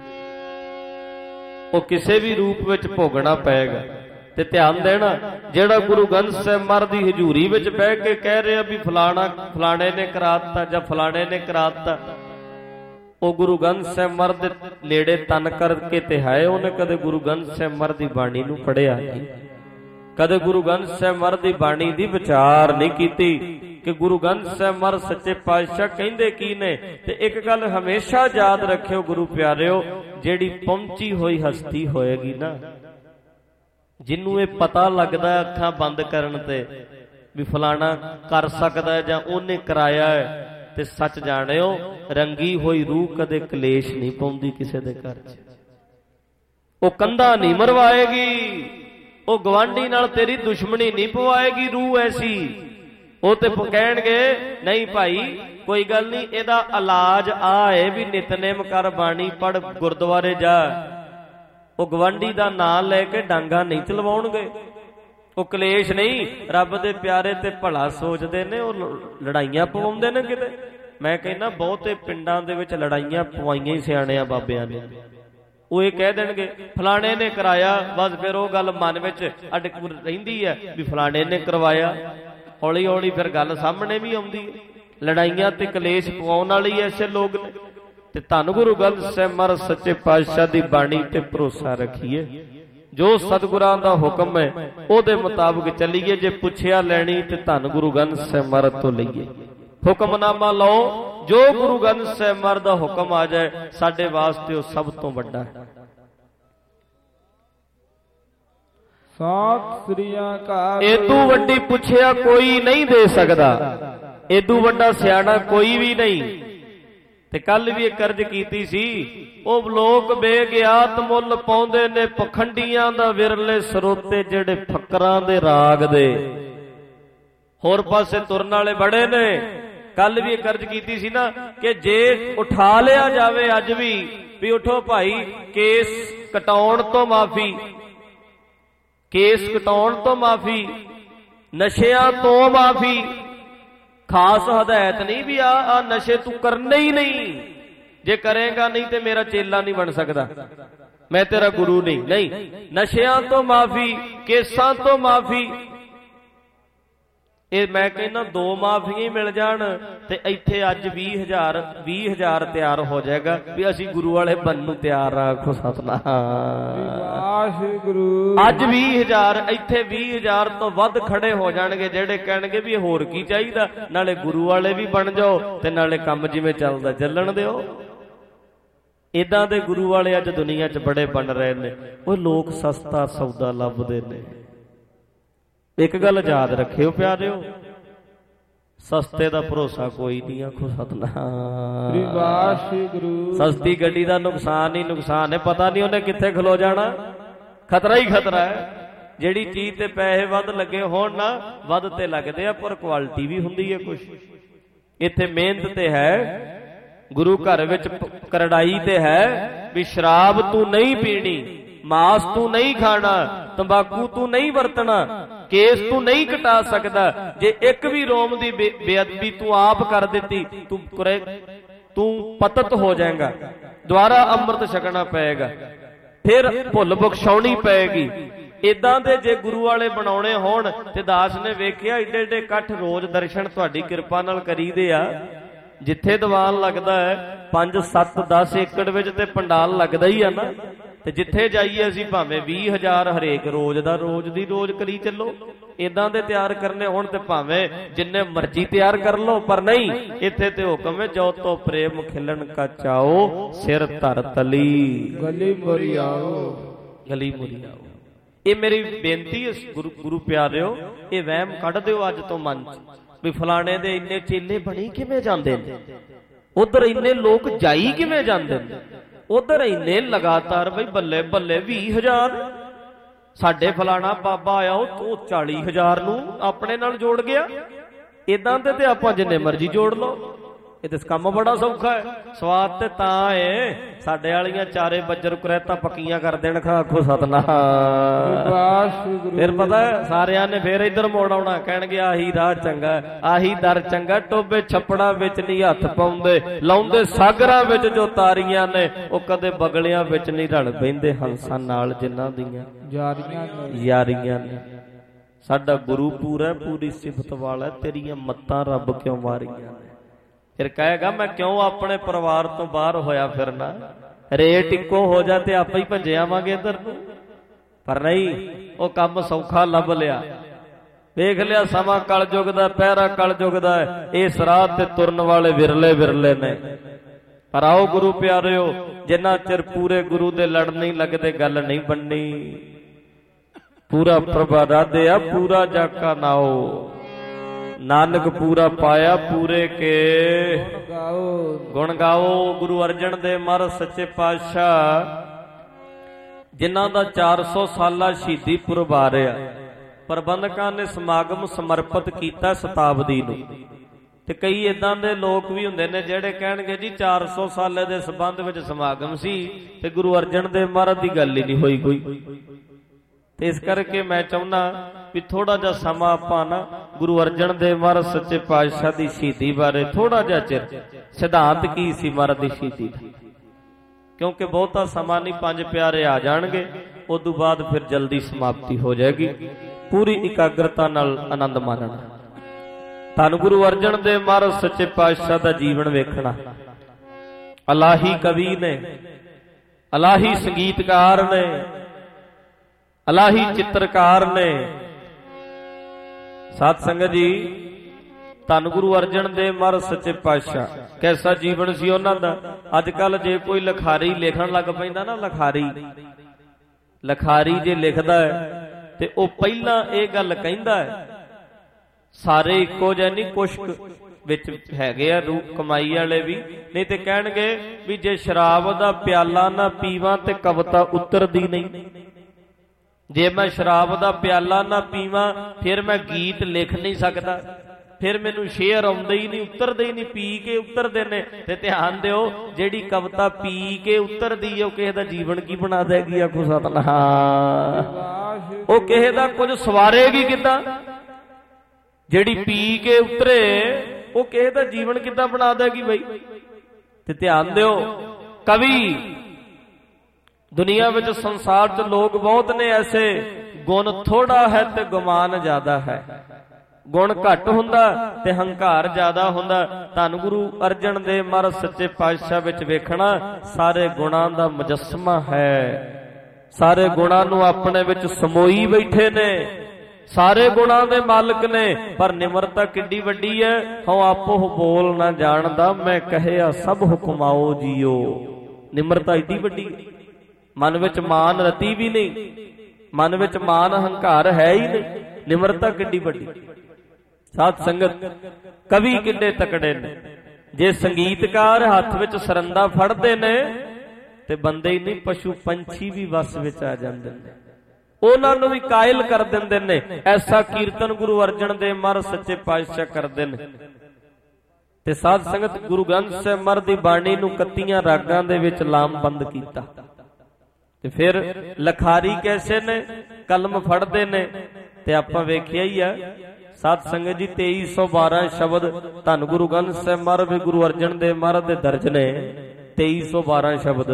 ओ किसे भी रूप विच भोगना पएगा। ते ध्यान देना, जेड़ा गुरु ग्रंथ ਸਾਹਿਬ ਮਹਾराज दी हजूरी विच बह के कह रहे भी फलाना फलाने ने करा दिता जां फलाने ने करा दिता, वो गुरु ग्रंथ ਸਾਹਿਬ ਮਹਾराज दे नेड़े तन करके ते है, उन्हें कदे गुरु ग्रंथ ਸਾਹਿਬ ਮਹਾराज दी बाणी नूं पढ़िया नहीं, कदे गुरु ग्रंथ ਸਾਹਿਬ ਮਹਾराज दी बाणी दी विचार नहीं कीती कि गुरु ग्रंथ ਸਾਹਿਬ ਮਹਾराज सच्चे पातशाह कहंदे की ने। ते एक गल हमेशा याद रखियो गुरु प्यारिओ, जेड़ी पहुंची हुई हस्ती होएगी ना, जिन्नू ये पता लगता है अखां बंद करन ते भी फलाना कर सकता है जां उन्हें कराया है, ते सच जाणिओ रंगी हुई रूह कदे कलेश नहीं पाउंदी किसे दे घर च। वो कंधा नहीं मरवाएगी, वो गवांढी नाल तेरी दुश्मनी नहीं पवाएगी रूह ऐसी। वो ते कहणगे नहीं भाई कोई गल नहीं, इहदा इलाज आ है भी नितनेम कर, बाणी पढ़, गुरुद्वारे जा, ਉਹ ਗਵਾਂਢੀ ਦਾ ਨਾਂ ਲੈ ਕੇ ਡਾਂਗਾ ਨਹੀਂ ਚਲਵਾਉਣਗੇ, ਉਹ ਕਲੇਸ਼ ਨਹੀਂ। ਰੱਬ ਦੇ ਪਿਆਰੇ ਤੇ ਭਲਾ ਸੋਚਦੇ ਨੇ, ਉਹ ਲੜਾਈਆਂ ਪਵਾਉਂਦੇ ਨੇ ਕਿਤੇ। ਮੈਂ ਕਹਿੰਦਾ ਬਹੁਤੇ ਪਿੰਡਾਂ ਦੇ ਵਿੱਚ ਲੜਾਈਆਂ ਪਵਾਈਆਂ ਹੀ ਸਿਆਣਿਆਂ ਬਾਬਿਆਂ ਨੇ। ਉਹ ਇਹ ਕਹਿ ਦੇਣਗੇ ਫਲਾਣੇ ਨੇ ਕਰਾਇਆ, ਬਸ ਫਿਰ ਉਹ ਗੱਲ ਮਨ ਵਿੱਚ ਅਟਕ ਰਹਿੰਦੀ ਹੈ ਵੀ ਫਲਾਣੇ ਨੇ ਕਰਵਾਇਆ। ਹੌਲੀ ਹੌਲੀ ਫਿਰ ਗੱਲ ਸਾਹਮਣੇ ਵੀ ਆਉਂਦੀ ਹੈ। ਲੜਾਈਆਂ ਤੇ ਕਲੇਸ਼ ਪਵਾਉਣ ਵਾਲੇ ਐਸੇ ਲੋਕ ਨੇ। ਤੇ ਧੰਨ ਗੁਰੂ ਗ੍ਰੰਥ ਸਾਹਿਬ ਮਹਾਰਾਜ ਸੱਚੇ ਪਾਤਸ਼ਾਹ ਦੀ ਬਾਣੀ ਤੇ ਭਰੋਸਾ ਰੱਖੀਏ। ਜੋ ਸਤਿਗੁਰਾਂ ਦਾ ਹੁਕਮ ਹੈ ਉਹਦੇ ਮੁਤਾਬਕ ਚੱਲੀਏ। ਜੇ ਪੁੱਛਿਆ ਲੈਣੀ ਤੇ ਧੰਨ ਗੁਰੂ ਗ੍ਰੰਥ ਸਾਹਿਬ ਮਹਾਰਾਜ ਤੋਂ ਲਈਏ। ਹੁਕਮਨਾਮਾ ਲਓ, ਜੋ ਗੁਰੂ ਗ੍ਰੰਥ ਸਾਹਿਬ ਮਹਾਰਾਜ ਦਾ ਹੁਕਮ ਆ ਜਾਏ ਸਾਡੇ ਵਾਸਤੇ ਉਹ ਸਭ ਤੋਂ ਵੱਡਾ ਹੈ। ਸਤਿ ਸ੍ਰੀ ਅਕਾਲ। ਏਦੂ ਵੱਡੀ ਪੁੱਛਿਆ ਕੋਈ ਨਹੀਂ ਦੇ ਸਕਦਾ, ਏਦੂ ਵੱਡਾ ਸਿਆਣਾ ਕੋਈ ਵੀ ਨਹੀਂ। ਤੇ ਕੱਲ ਵੀ ਇੱਕ ਅਰਜ਼ ਕੀਤੀ ਸੀ, ਉਹ ਲੋਕ ਬੇਗਿਆਤ ਮੁੱਲ ਪਾਉਂਦੇ ਨੇ ਪਖੰਡੀਆਂ ਦਾ ਵਿਰਲੇ ਸਰੋਤੇ, ਜਿਹੜੇ ਫਕਰਾਂ ਦੇ ਰਾਗ ਦੇ ਹੋਰ ਪਾਸੇ ਤੁਰਨ ਵਾਲੇ ਬੜੇ ਨੇ। ਕੱਲ ਵੀ ਇੱਕ ਅਰਜ਼ ਕੀਤੀ ਸੀ ਨਾ ਕਿ ਜੇ ਉਠਾ ਲਿਆ ਜਾਵੇ ਅੱਜ ਵੀ ਉਠੋ ਭਾਈ, ਕੇਸ ਕਟਾਉਣ ਤੋਂ ਮਾਫੀ, ਕੇਸ ਕਟਾਉਣ ਤੋਂ ਮਾਫੀ, ਨਸ਼ਿਆਂ ਤੋਂ ਮਾਫੀ। ਖਾਸ ਹਦਾਇਤ ਨਹੀਂ ਵੀ ਆ ਨਸ਼ੇ ਤੂੰ ਕਰਨੇ ਹੀ ਨਹੀਂ, ਜੇ ਕਰੇਗਾ ਨਹੀਂ ਤੇ ਮੇਰਾ ਚੇਲਾ ਨਹੀਂ ਬਣ ਸਕਦਾ, ਮੈਂ ਤੇਰਾ ਗੁਰੂ ਨਹੀਂ। ਨਹੀਂ, ਨਸ਼ਿਆਂ ਤੋਂ ਮਾਫੀ, ਕੇਸਾਂ ਤੋਂ ਮਾਫੀ। ਇਹ ਮੈਂ ਕਹਿੰਦਾ 2 ਮਾਫੀਆਂ ਹੀ ਮਿਲ ਜਾਣ ਤੇ ਇੱਥੇ ਅੱਜ 20,000 ਤਿਆਰ ਹੋ ਜਾਏਗਾ ਵੀ ਅਸੀਂ ਗੁਰੂ ਵਾਲੇ ਬਣਨ ਨੂੰ ਤਿਆਰ ਆ। ਆਖੋ ਸਤਿਨਾਮ ਵਾਹਿਗੁਰੂ। ਅੱਜ 20,000 ਇੱਥੇ 20,000 ਤੋਂ ਵੱਧ ਖੜੇ ਹੋ ਜਾਣਗੇ ਜਿਹੜੇ ਕਹਿਣਗੇ ਵੀ ਹੋਰ ਕੀ ਚਾਹੀਦਾ, ਨਾਲੇ ਗੁਰੂ ਵਾਲੇ ਵੀ ਬਣ ਜਾਓ ਤੇ ਨਾਲੇ ਕੰਮ ਜਿਵੇਂ ਚੱਲਦਾ ਚੱਲਣ ਦਿਓ। ਇਦਾਂ ਦੇ ਗੁਰੂ ਵਾਲੇ ਅੱਜ ਦੁਨੀਆ 'ਚ ਬੜੇ ਬਣ ਰਹੇ ਨੇ। ਉਹ ਲੋਕ ਸਸਤਾ ਸੌਦਾ ਲੱਭਦੇ ਨੇ। ਇੱਕ ਗੱਲ ਯਾਦ ਰੱਖਿਓ ਪਿਆਰਿਓ, ਸਸਤੇ ਦਾ ਭਰੋਸਾ ਕੋਈ ਨਹੀਂ। ਆਖੋ ਸਤਿਨਾਮ ਵਾਹਿਗੁਰੂ। ਸਸਤੀ ਗੱਡੀ ਦਾ ਨੁਕਸਾਨ ਹੀ ਨੁਕਸਾਨ ਹੈ, ਪਤਾ ਨਹੀਂ ਉਹਨੇ ਕਿੱਥੇ ਖਲੋ ਜਾਣਾ, ਖਤਰਾ ਹੀ ਖਤਰਾ ਹੈ। ਜਿਹੜੀ ਚੀਜ਼ ਤੇ ਪੈਸੇ ਵੱਧ ਲੱਗੇ ਹੋਣ ਨਾ, ਵੱਧ ਤੇ ਲੱਗਦੇ ਆ ਪਰ ਕੁਆਲਿਟੀ ਵੀ ਹੁੰਦੀ ਹੈ ਕੁਛ। ਇੱਥੇ ਮਿਹਨਤ ਤੇ ਹੈ, ਗੁਰੂ ਘਰ ਵਿੱਚ ਕਰੜਾਈ ਤੇ ਹੈ ਵੀ ਸ਼ਰਾਬ ਤੂੰ ਨਹੀਂ ਪੀਣੀ, ਮਾਸ ਤੂੰ ਨਹੀਂ ਖਾਣਾ, ਤੰਬਾਕੂ ਤੂੰ ਨਹੀਂ ਵਰਤਣਾ, ਕੇਸ ਤੂੰ ਨਹੀਂ ਕਟਾ ਸਕਦਾ। ਜੇ ਇੱਕ ਵੀ ਰੋਮ ਦੀ ਬੇਅਦਬੀ ਤੂੰ ਆਪ ਕਰ ਦਿੱਤੀ ਤੂੰ ਪਤਤ ਹੋ ਜਾਏਗਾ, ਦੁਬਾਰਾ ਅੰਮ੍ਰਿਤ ਛਕਣਾ ਪਏਗਾ, ਫਿਰ ਭੁੱਲ ਬਖਸ਼ਾਉਣੀ ਪਏਗੀ। ਇਦਾਂ ਦੇ ਜੇ ਗੁਰੂ ਵਾਲੇ ਬਣਾਉਣੇ ਹੋਣ ਤੇ ਦਾਸ ਨੇ ਵੇਖਿਆ ਏਡੇ ਏਡੇ ਇਕੱਠ ਰੋਜ਼ ਦਰਸ਼ਨ ਤੁਹਾਡੀ ਕਿਰਪਾ ਨਾਲ ਕਰੀਦੇ ਆ। ਜਿੱਥੇ ਦੀਵਾਨ ਲੱਗਦਾ ਹੈ 5 7 10 ਏਕੜ ਵਿੱਚ ਤੇ ਪੰਡਾਲ ਲੱਗਦਾ ਹੀ ਆ ਨਾ। ਤੇ ਜਿੱਥੇ ਜਾਈਏ ਅਸੀਂ ਭਾਵੇਂ 20,000 ਹਰੇਕ ਰੋਜ਼ ਦਾ ਰੋਜ਼ ਦੀ ਰੋਜ਼ ਕਰੀ ਚੱਲੋ। ਇਦਾਂ ਦੇ ਤਿਆਰ ਕਰਨੇ ਹੋਣ ਤੇ ਭਾਵੇਂ ਜਿੰਨੇ ਮਰਜ਼ੀ ਤਿਆਰ ਕਰ ਲਓ, ਪਰ ਨਹੀਂ, ਇੱਥੇ ਤੇ ਹੁਕਮ ਹੈ ਜੋ ਤੋ ਪ੍ਰੇਮ ਖਿਲਣ ਕਾ ਚਾਓ, ਸਿਰ ਧਰ ਤਲੀ ਗਲੀ ਮੁਰੀ ਆਓ, ਗਲੀ ਮੁਰੀ ਆਓ। ਇਹ ਮੇਰੀ ਬੇਨਤੀ ਹੈ ਗੁਰੂ ਪਿਆਰਿਓ, ਇਹ ਵਹਿਮ ਕੱਢ ਦਿਓ ਅੱਜ ਤੋਂ ਮਨ ਚ ਵੀ ਫਲਾਣੇ ਦੇ ਇੰਨੇ ਚੇਲੇ ਬਣੀ ਕਿਵੇਂ ਜਾਂਦੇ ਨੇ, ਉਧਰ ਇੰਨੇ ਲੋਕ ਜਾਈ ਕਿਵੇਂ ਜਾਂਦੇ ਨੇ, ਉਧਰ ਇੰਨੇ ਲਗਾਤਾਰ ਬਈ ਬੱਲੇ ਬੱਲੇ 20,000। ਸਾਡੇ ਫਲਾਣਾ ਬਾਬਾ ਆਇਆ ਉਹ 40,000 ਨੂੰ ਆਪਣੇ ਨਾਲ ਜੋੜ ਗਿਆ। ਇਦਾਂ ਦੇ ਤੇ ਆਪਾਂ ਜਿੰਨੇ ਮਰਜ਼ੀ ਜੋੜ ਲਓ। ਇਹ ਤੇ ਕੰਮ ਬੜਾ ਸੌਖਾ ਹੈ। ਸਵਾਦ ਤੇ ਤਾਂ ਏ ਸਾਡੇ ਵਾਲੀਆਂ ਚਾਰੇ ਬੱਜਰ ਕੁਰੈਤਾਂ ਪੱਕੀਆਂ ਕਰ ਦੇਣ। ਆਖੋ ਸਤਨਾਮ। ਫਿਰ ਪਤਾ ਸਾਰਿਆਂ ਨੇ ਫੇਰ ਇੱਧਰ ਮੋੜ ਆਉਣਾ, ਕਹਿਣਗੇ ਆਹੀ ਰਾਹ ਚੰਗਾ, ਆਹੀ ਦਰ ਚੰਗਾ। ਟੋਬੇ ਛੱਪੜਾਂ ਵਿੱਚ ਨਹੀਂ ਹੱਥ ਪਾਉਂਦੇ, ਲਾਉਂਦੇ ਸਾਗਰਾਂ ਵਿੱਚ ਜੋ ਤਾਰੀਆਂ ਨੇ, ਉਹ ਕਦੇ ਬਗਲਿਆਂ ਵਿੱਚ ਨਹੀਂ ਰਲ ਬਹਿੰਦੇ ਹੰਸਾਂ ਨਾਲ ਜਿਨ੍ਹਾਂ ਦੀਆਂ ਯਾਰੀਆਂ ਨੇ। ਸਾਡਾ ਗੁਰੂ ਪੂਰਾ ਪੂਰੀ ਸਿਫਤ ਵਾਲਾ, ਤੇਰੀਆਂ ਮੱਤਾਂ ਰੱਬ ਕਿਉਂ ਮਾਰੀਆਂ ਨੇ। ਫਿਰ ਕਹੇਗਾ ਮੈਂ ਕਿਉਂ ਆਪਣੇ ਪਰਿਵਾਰ ਤੋਂ ਬਾਹਰ ਹੋਇਆ ਫਿਰਨਾ, ਰੇਟ ਇੱਕੋ ਹੋ ਜਾ ਤੇ ਆਪਾਂ ਹੀ ਭੱਜੇ ਆਵਾਂਗੇ ਇੱਧਰ ਨੂੰ। ਪਰ ਨਹੀਂ, ਉਹ ਕੰਮ ਸੌਖਾ ਲੱਭ ਲਿਆ। ਵੇਖ ਲਿਆ ਸਮਾਂ ਕਲਯੁਗ ਦਾ, ਪਹਿਰਾ ਕਲਯੁਗ ਦਾ, ਇਸ ਰਾਹ ਤੇ ਤੁਰਨ ਵਾਲੇ ਵਿਰਲੇ ਵਿਰਲੇ ਨੇ। ਪਰ ਆਓ ਗੁਰੂ ਪਿਆਰਿਓ, ਜਿੰਨਾ ਚਿਰ ਪੂਰੇ ਗੁਰੂ ਦੇ ਲੜ ਨਹੀਂ ਲੱਗਦੇ ਗੱਲ ਨਹੀਂ ਬਣਨੀ। ਪੂਰਾ ਪ੍ਰਭਾ ਰਾਧਿਆ ਪੂਰਾ ਜਾਕਾ ਨਾਓ, ਨਾਨਕ ਪੂਰਾ ਪਾਇਆ ਪੂਰੇ ਕੇ ਗੁਣ ਗਾਓ। ਗੁਰੂ ਅਰਜਨ ਦੇਵ ਮਹਾਰਾਜ ਸੱਚੇ ਪਾਤਸ਼ਾਹ ਜਿਨ੍ਹਾਂ ਦਾ 400 ਸਾਲਾ ਸ਼ਹੀਦੀ ਪੁਰਬ ਆ ਰਿਹਾ, ਪ੍ਰਬੰਧਕਾਂ ਨੇ ਸਮਾਗਮ ਸਮਰਪਿਤ ਕੀਤਾ ਸ਼ਤਾਬਦੀ ਨੂੰ। ਤੇ ਕਈ ਇਦਾਂ ਦੇ ਲੋਕ ਵੀ ਹੁੰਦੇ ਨੇ ਜਿਹੜੇ ਕਹਿਣਗੇ ਜੀ 400 ਸਾਲੇ ਦੇ ਸੰਬੰਧ ਵਿੱਚ ਸਮਾਗਮ ਸੀ ਤੇ ਗੁਰੂ ਅਰਜਨ ਦੇਵ ਮਹਾਰਾਜ ਦੀ ਗੱਲ ਹੀ ਨਹੀਂ ਹੋਈ ਕੋਈ। ਤੇ ਇਸ ਕਰਕੇ ਮੈਂ ਚਾਹੁੰਦਾ ਵੀ ਥੋੜਾ ਜਿਹਾ ਸਮਾਂ ਆਪਾਂ ਨਾ ਗੁਰੂ ਅਰਜਨ ਦੇਵ ਮਹਾਰਾਜ ਸੱਚੇ ਪਾਤਸ਼ਾਹ ਦੀ ਸ਼ਹੀਦੀ ਬਾਰੇ ਥੋੜਾ ਜਿਹਾ ਚਿਰ, ਸਿਧਾਂਤ ਕੀ ਸੀ ਮਹਾਰਾਜ ਦੀ ਸ਼ਹੀਦੀ ਦਾ, ਕਿਉਂਕਿ ਬਹੁਤਾ ਸਮਾਂ ਨਹੀਂ, 5 ਪਿਆਰੇ ਆ ਜਾਣਗੇ, ਉਦੋਂ ਬਾਅਦ ਫਿਰ ਜਲਦੀ ਸਮਾਪਤੀ ਹੋ ਜਾਏਗੀ। ਪੂਰੀ ਇਕਾਗਰਤਾ ਨਾਲ ਆਨੰਦ ਮਾਣਨਾ। ਧੰਨ ਗੁਰੂ ਅਰਜਨ ਦੇਵ ਮਹਾਰਾਜ ਸੱਚੇ ਪਾਤਸ਼ਾਹ ਦਾ ਜੀਵਨ ਵੇਖਣਾ। ਅਲਾਹੀ ਕਵੀ ਨੇ, ਅਲਾਹੀ ਸੰਗੀਤਕਾਰ ਨੇ, ਅਲਾਹੀ ਚਿੱਤਰਕਾਰ ਨੇ। ਸਾਧ ਸੰਗਤ ਜੀ, ਧੰਨ ਗੁਰੂ ਅਰਜਨ ਦੇਵ ਮਹਾਰਾਜ ਸੱਚੇ ਪਾਤਸ਼ਾਹ, ਕੈਸਾ ਜੀਵਨ ਸੀ ਉਹਨਾਂ ਦਾ। ਅੱਜ ਕੱਲ ਜੇ ਕੋਈ ਲਿਖਾਰੀ ਲਿਖਣ ਲੱਗ ਪੈਂਦਾ ਨਾ, ਲਿਖਾਰੀ ਜੇ ਲਿਖਦਾ ਹੈ ਤੇ ਉਹ ਪਹਿਲਾਂ ਇਹ ਗੱਲ ਕਹਿੰਦਾ ਹੈ, ਸਾਰੇ ਇੱਕੋ ਜਿਹੇ ਨਹੀਂ, ਕੁਛ ਵਿੱਚ ਹੈਗੇ ਆ ਰੂਪ ਕਮਾਈ ਵਾਲੇ ਵੀ, ਨਹੀਂ ਤੇ ਕਹਿਣਗੇ ਵੀ ਜੇ ਸ਼ਰਾਬ ਦਾ ਪਿਆਲਾ ਨਾ ਪੀਵਾਂ ਤੇ ਕਵਿਤਾ ਉਤਰਦੀ ਨਹੀਂ। ਜੇ ਮੈਂ ਸ਼ਰਾਬ ਦਾ ਪਿਆਲਾ ਨਾ ਪੀਵਾਂ ਫਿਰ ਮੈਂ ਗੀਤ ਲਿਖ ਨਹੀਂ ਸਕਦਾ, ਫਿਰ ਮੈਨੂੰ ਸ਼ੇਅਰ ਆਉਂਦੇ ਹੀ ਨਹੀਂ, ਉਤਰਦੇ ਹੀ ਨਹੀਂ, ਪੀ ਕੇ ਉਤਰਦੇ ਨੇ। ਤੇ ਧਿਆਨ ਦਿਓ, ਜਿਹੜੀ ਕਵਿਤਾ ਪੀ ਕੇ ਉਤਰਦੀ ਹੈ ਉਹ ਕਿਸੇ ਦਾ ਜੀਵਨ ਕੀ ਬਣਾ ਦੇਗੀ? ਆਖੋ ਸਤਿਨਾਮ। ਉਹ ਕਿਸੇ ਦਾ ਕੁਝ ਸਵਾਰੇਗੀ ਕਿੱਦਾਂ? ਜਿਹੜੀ ਪੀ ਕੇ ਉਤਰੇ ਉਹ ਕਿਸੇ ਦਾ ਜੀਵਨ ਕਿੱਦਾਂ ਬਣਾ ਦੇਗੀ ਬਈ? ਤੇ ਧਿਆਨ ਦਿਓ, ਕਵੀ ਦੁਨੀਆ ਵਿੱਚ, ਸੰਸਾਰ 'ਚ ਲੋਕ ਬਹੁਤ ਨੇ ਐਸੇ, ਗੁਣ ਥੋੜਾ ਹੈ ਤੇ ਗੁਮਾਨ ਜ਼ਿਆਦਾ ਹੈ। ਗੁਣ ਘੱਟ ਹੁੰਦਾ ਤੇ ਹੰਕਾਰ ਜ਼ਿਆਦਾ ਹੁੰਦਾ। ਧੰਨ ਗੁਰੂ ਅਰਜਨ ਦੇਵ ਮਹਾਰਾਜ ਸੱਚੇ ਪਾਤਸ਼ਾਹ ਵਿੱਚ ਵੇਖਣਾ, ਸਾਰੇ ਗੁਣਾਂ ਦਾ ਮੁਜੱਸਮਾ ਹੈ, ਸਾਰੇ ਗੁਣਾਂ ਨੂੰ ਆਪਣੇ ਵਿੱਚ ਸਮੋਈ ਬੈਠੇ ਨੇ, ਸਾਰੇ ਗੁਣਾਂ ਦੇ ਮਾਲਕ ਨੇ। ਪਰ ਨਿਮਰਤਾ ਕਿੱਡੀ ਵੱਡੀ ਹੈ। ਹਉ ਆਪੋ ਬੋਲ ਨਾ ਜਾਣਦਾ, ਮੈਂ ਕਹਿਆ ਸਭ ਹੁਕਮਾਓ ਜੀਓ। ਨਿਮਰਤਾ ਏਡੀ ਵੱਡੀ ਹੈ। ਮਨ ਵਿੱਚ ਮਾਨ ਰਤੀ ਵੀ ਨਹੀਂ, ਮਨ ਵਿੱਚ ਮਾਨ ਹੰਕਾਰ ਹੈ ਹੀ ਨਹੀਂ। ਨਿਮਰਤਾ ਕਿੱਡੀ ਵੱਡੀ। ਸਾਧ ਸੰਗਤ, ਕਵੀ ਕਿੰਨੇ ਤਕੜੇ ਨੇ। ਜੇ ਸੰਗੀਤਕਾਰ ਹੱਥ ਵਿੱਚ ਸਰੰਦਾ ਫੜਦੇ ਨੇ ਤੇ ਬੰਦੇ ਹੀ ਨਹੀਂ, ਪਸ਼ੂ ਪੰਛੀ ਵੀ ਵਸ ਵਿੱਚ ਆ ਜਾਂਦੇ ਨੇ, ਉਹਨਾਂ ਨੂੰ ਵੀ ਕਾਇਲ ਕਰ ਦਿੰਦੇ ਨੇ। ਐਸਾ ਕੀਰਤਨ ਗੁਰੂ ਅਰਜਨ ਦੇਵ ਮਹਾਰਾਜ ਸੱਚੇ ਪਾਤਸ਼ਾਹ ਕਰਦੇ ਨੇ। ਤੇ ਸਾਧ ਸੰਗਤ, ਗੁਰੂ ਗ੍ਰੰਥ ਸਾਹਿਬ ਮਹਾਰਾਜ ਦੀ ਬਾਣੀ ਨੂੰ 31 ਰਾਗਾਂ ਦੇ ਵਿੱਚ ਲਾਮਬੰਦ ਕੀਤਾ। ਤੇ ਫਿਰ ਲਖਾਰੀ ਕੈਸੇ ਨੇ? ਕਲਮ ਫੜਦੇ ਨੇ। ਤੇ ਆਪਾਂ ਵੇਖਿਆ ਹੀ ਆ ਸਾਧ ਸੰਗਤ ਜੀ, 2312 ਸ਼ਬਦ ਧੰਨ ਗੁਰੂ ਗ੍ਰੰਥ ਸਾਹਿਬ ਮਹਾਰਾਜ ਗੁਰੂ ਅਰਜਨ ਦੇਵ ਮਹਾਰਾਜ ਦੇ ਦਰਜ ਨੇ। 2312 ਸ਼ਬਦ।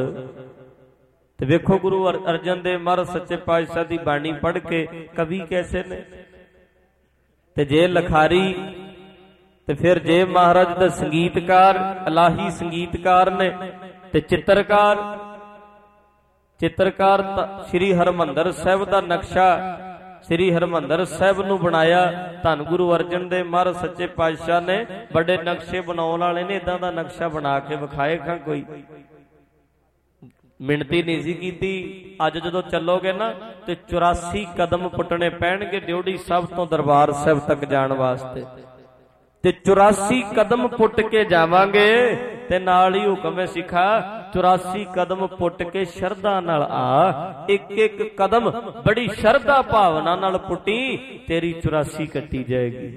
ਤੇ ਵੇਖੋ ਗੁਰੂ ਅਰਜਨ ਦੇਵ ਮਹਾਰਾਜ ਸੱਚੇ ਪਾਤਸ਼ਾਹ ਦੀ ਬਾਣੀ ਪੜ੍ਹ ਕੇ ਕਵੀ ਕੈਸੇ ਨੇ। ਤੇ ਜੇ ਲਖਾਰੀ, ਤੇ ਫਿਰ ਜੇ ਮਹਾਰਾਜ ਦਾ ਸੰਗੀਤਕਾਰ, ਅਲਾਹੀ ਸੰਗੀਤਕਾਰ ਨੇ। ਤੇ ਚਿੱਤਰਕਾਰ ਸ੍ਰੀ ਹਰਿਮੰਦਰ ਸਾਹਿਬ ਦਾ ਨਕਸ਼ਾ, ਸ੍ਰੀ ਹਰਿਮੰਦਰ ਸਾਹਿਬ ਨੂੰ ਬਣਾਇਆ ਧੰਨ ਗੁਰੂ ਅਰਜਨ ਦੇਵ ਮਹਾਰਾਜ ਸੱਚੇ ਪਾਤਸ਼ਾਹ ਨੇ। ਵੱਡੇ ਨਕਸ਼ੇ ਬਣਾਉਣ ਵਾਲੇ ਨੇ, ਇਦਾਂ ਦਾ ਨਕਸ਼ਾ ਬਣਾ ਕੇ ਵਿਖਾਏ ਖਾਂ ਕੋਈ ਮਿਣਤੀ ਨਹੀਂ ਸੀ ਕੀਤੀ। ਅੱਜ ਜਦੋਂ ਚੱਲੋਗੇ ਨਾ ਤੇ 84 ਕਦਮ ਪੁੱਟਣੇ ਪੈਣਗੇ ਡਿਉਢੀ ਸਾਹਿਬ ਤੋਂ ਦਰਬਾਰ ਸਾਹਿਬ ਤੱਕ ਜਾਣ ਵਾਸਤੇ। ਤੇ 84 ਕਦਮ ਪੁੱਟ ਕੇ ਜਾਵਾਂਗੇ। ਤੇ ਨਾਲ ਹੀ ਹੁਕਮ ਹੈ ਸਿੱਖਾ, 84 ਕਦਮ ਪੁੱਟ ਕੇ ਸ਼ਰਧਾ ਨਾਲ ਆ। ਇੱਕ ਇੱਕ ਕਦਮ ਬੜੀ ਸ਼ਰਧਾ ਭਾਵਨਾ ਨਾਲ ਪੁੱਟੀ, ਤੇਰੀ 84 ਕੱਟੀ ਜਾਏਗੀ।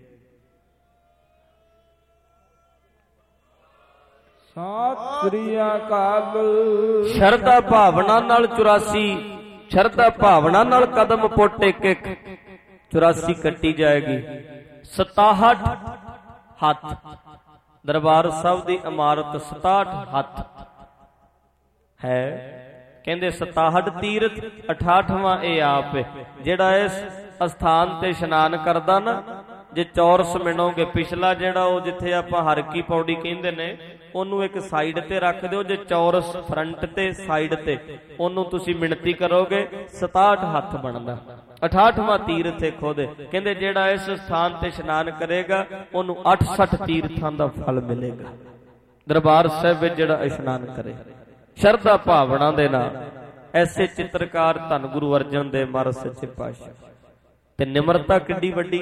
ਸਤਿ ਸ੍ਰੀ ਅਕਾਲ। ਸ਼ਰਧਾ ਭਾਵਨਾ ਨਾਲ 84, ਸ਼ਰਧਾ ਭਾਵਨਾ ਨਾਲ ਕਦਮ ਪੁੱਟ ਇੱਕ ਇੱਕ 84 ਕੱਟੀ ਜਾਏਗੀ। 67 ਹੱਥ ਦਰਬਾਰ ਸਾਹਿਬ ਦੀ ਇਮਾਰਤ 67 ਹੱਥ ਹੈ। ਕਹਿੰਦੇ 67 ਤੀਰਥ, 68ਵਾਂ ਇਹ ਆਪ ਜਿਹੜਾ ਇਸ ਅਸਥਾਨ ਤੇ ਇਸ਼ਨਾਨ ਕਰਦਾ ਨਾ। ਜੇ ਚੌਰਸ ਮਿਣੋਗੇ, ਪਿਛਲਾ ਜਿਹੜਾ ਉਹ ਜਿੱਥੇ ਆਪਾਂ ਹਰ ਕੀ ਪੌੜੀ ਕਹਿੰਦੇ ਨੇ, ਉਹਨੂੰ ਇੱਕ ਸਾਈਡ ਤੇ ਰੱਖ ਦਿਓ। ਜੇ ਚੌਰਸ ਫਰੰਟ ਤੇ ਸਾਈਡ ਤੇ ਉਹਨੂੰ ਤੁਸੀਂ ਮਿਣਤੀ ਕਰੋਗੇ, 67 ਹੱਥ ਬਣਦਾ। 68ਵਾਂ ਤੀਰਥ ਹੈ ਖੁਦ। ਕਹਿੰਦੇ ਜਿਹੜਾ ਇਸ ਸਥਾਨ ਤੇ ਇਸ਼ਨਾਨ ਕਰੇਗਾ ਉਹਨੂੰ 68 ਤੀਰਥਾਂ ਦਾ ਫਲ ਮਿਲੇਗਾ। ਦਰਬਾਰ ਸਾਹਿਬ ਵਿੱਚ ਜਿਹੜਾ ਇਸ਼ਨਾਨ ਕਰੇ ਸ਼ਰਧਾ ਭਾਵਨਾ ਦੇ ਨਾਲ। ਐਸੇ ਚਿੱਤਰਕਾਰ ਧੰਨ ਗੁਰੂ ਅਰਜਨ ਦੇਵ ਮਹਾਰਾਜ ਸੱਚੇ ਪਾਤਸ਼ਾਹ। ਤੇ ਨਿਮਰਤਾ ਕਿੱਡੀ ਵੱਡੀ।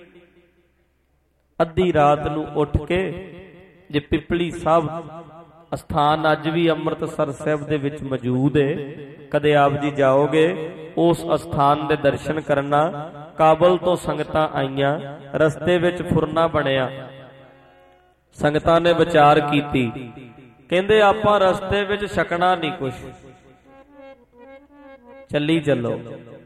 ਅੱਧੀ ਰਾਤ ਨੂੰ ਉੱਠ ਕੇ, ਜੇ ਪਿਪਲੀ ਸਾਹਿਬ ਅਸਥਾਨ ਅੱਜ ਵੀ ਅੰਮ੍ਰਿਤਸਰ ਸਾਹਿਬ ਦੇ ਵਿੱਚ ਮੌਜੂਦ ਹੈ, ਕਦੇ ਆਪ ਜੀ ਜਾਓਗੇ ਉਸ ਅਸਥਾਨ ਦੇ ਦਰਸ਼ਨ ਕਰਨਾ। ਕਾਬਲ ਤੋਂ ਸੰਗਤਾਂ ਆਈਆਂ, ਰਸਤੇ ਵਿੱਚ ਫੁਰਨਾ ਬਣਿਆ ਸੰਗਤਾਂ ਨੇ ਵਿਚਾਰ ਕੀਤੀ, ਕਹਿੰਦੇ ਆਪਾਂ ਰਸਤੇ ਵਿੱਚ ਛਕਣਾ ਨਹੀਂ ਕੁਛ, ਚੱਲੀ ਚੱਲੋ।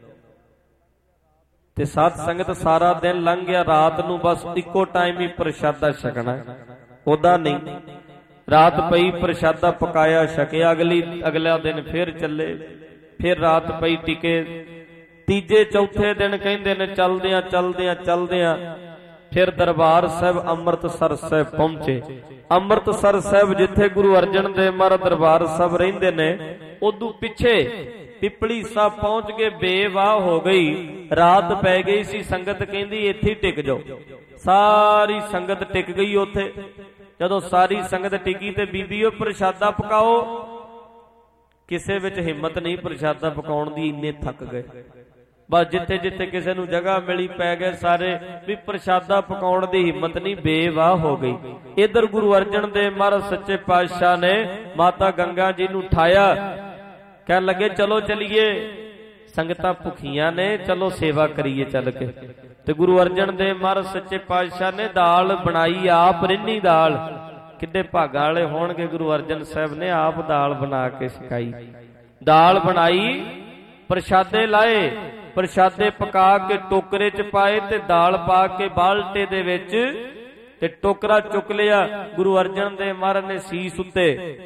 ਤੇ ਸਾਧ ਸੰਗਤ ਸਾਰਾ ਦਿਨ ਲੰਘ ਗਿਆ, ਰਾਤ ਨੂੰ ਬਸ ਇੱਕੋ ਟਾਈਮ ਹੀ ਪ੍ਰਸ਼ਾਦਾ ਛਕਣਾ, ਉਹਦਾ ਨਹੀਂ। ਰਾਤ ਪਈ, ਪ੍ਰਸ਼ਾਦਾ ਪਕਾਇਆ, ਛਕਿਆ, ਅਗਲਾ ਦਿਨ ਫਿਰ ਚੱਲੇ, ਫਿਰ ਰਾਤ ਪਈ, ਟਿਕੇ। ਤੀਜੇ ਚੌਥੇ ਦਿਨ ਕਹਿੰਦੇ ਨੇ ਚੱਲਦਿਆਂ ਚੱਲਦਿਆਂ ਚੱਲਦਿਆਂ ਫਿਰ ਦਰਬਾਰ ਸਾਹਿਬ ਅੰਮ੍ਰਿਤਸਰ ਸਾਹਿਬ ਪਹੁੰਚੇ। ਅੰਮ੍ਰਿਤਸਰ ਸਾਹਿਬ ਜਿੱਥੇ ਗੁਰੂ ਅਰਜਨ ਦੇਵ ਮਹਾਰਾਜ ਦਰਬਾਰ ਸਾਹਿਬ ਰਹਿੰਦੇ ਨੇ, ਉਦੋਂ ਪਿੱਛੇ ਪਿਪਲੀ ਸਾਹਿਬ ਪਹੁੰਚ ਕੇ ਬੇਵਾਹ ਹੋ ਗਈ, ਰਾਤ ਪੈ ਗਈ ਸੀ। ਸੰਗਤ ਕਹਿੰਦੀ ਇੱਥੇ ਟਿਕ ਜਾਓ, ਸਾਰੀ ਸੰਗਤ ਟਿਕ ਗਈ ਉੱਥੇ। ਜਦੋਂ ਸਾਰੀ ਸੰਗਤ ਟਿਕੀ ਤੇ ਬੀਬੀਓ ਪ੍ਰਸ਼ਾਦਾ ਪਕਾਓ, ਕਿਸੇ ਵਿੱਚ ਹਿੰਮਤ ਨਹੀਂ ਪ੍ਰਸ਼ਾਦਾ ਪਕਾਉਣ ਦੀ, ਇੰਨੇ ਥੱਕ ਗਏ। ਬਸ ਜਿੱਥੇ ਜਿੱਥੇ ਕਿਸੇ ਨੂੰ ਜਗ੍ਹਾ ਮਿਲੀ ਪੈ ਗਏ ਸਾਰੇ, ਵੀ ਪ੍ਰਸ਼ਾਦਾ ਪਕਾਉਣ ਦੀ ਹਿੰਮਤ ਨਹੀਂ, ਬੇਵਾਹ ਹੋ ਗਈ। ਇਧਰ ਗੁਰੂ ਅਰਜਨ ਦੇਵ ਮਹਾਰਾਜ ਸੱਚੇ ਪਾਤਸ਼ਾਹ ਨੇ ਮਾਤਾ ਗੰਗਾ ਜੀ ਨੂੰ ਉਠਾਇਆ, ਕਹਿਣ ਲੱਗੇ ਚਲੋ ਚਲੀਏ, ਸੰਗਤਾਂ ਭੁੱਖੀਆਂ ਨੇ, ਚਲੋ ਸੇਵਾ ਕਰੀਏ ਚੱਲ ਕੇ। ਤੇ ਗੁਰੂ ਅਰਜਨ ਦੇਵ ਮਹਾਰਾਜ ਸੱਚੇ ਪਾਤਸ਼ਾਹ ਨੇ ਦਾਲ ਬਣਾਈ, ਆਪ ਰਿੰਨੀ ਦਾਲ। ਕਿੱਡੇ ਭਾਗਾਂ ਵਾਲੇ ਹੋਣਗੇ, ਗੁਰੂ ਅਰਜਨ ਸਾਹਿਬ ਨੇ ਆਪ ਦਾਲ ਬਣਾ ਕੇ ਸਿਖਾਈ। ਦਾਲ ਬਣਾਈ, ਪ੍ਰਸ਼ਾਦੇ ਲਾਏ, ਪ੍ਰਸ਼ਾਦੇ ਪਕਾ ਕੇ ਟੋਕਰੇ 'ਚ ਪਾਏ ਤੇ ਦਾਲ ਪਾ ਕੇ ਬਾਲਟੇ ਦੇ ਵਿੱਚ, ਤੇ ਟੋਕਰਾ ਚੁੱਕ ਲਿਆ। ਗੁਰੂ ਅਰਜਨ ਦੇਵ ਮਹਾਰਾਜ ਨੇ ਸੀਸ ਉੱਤੇ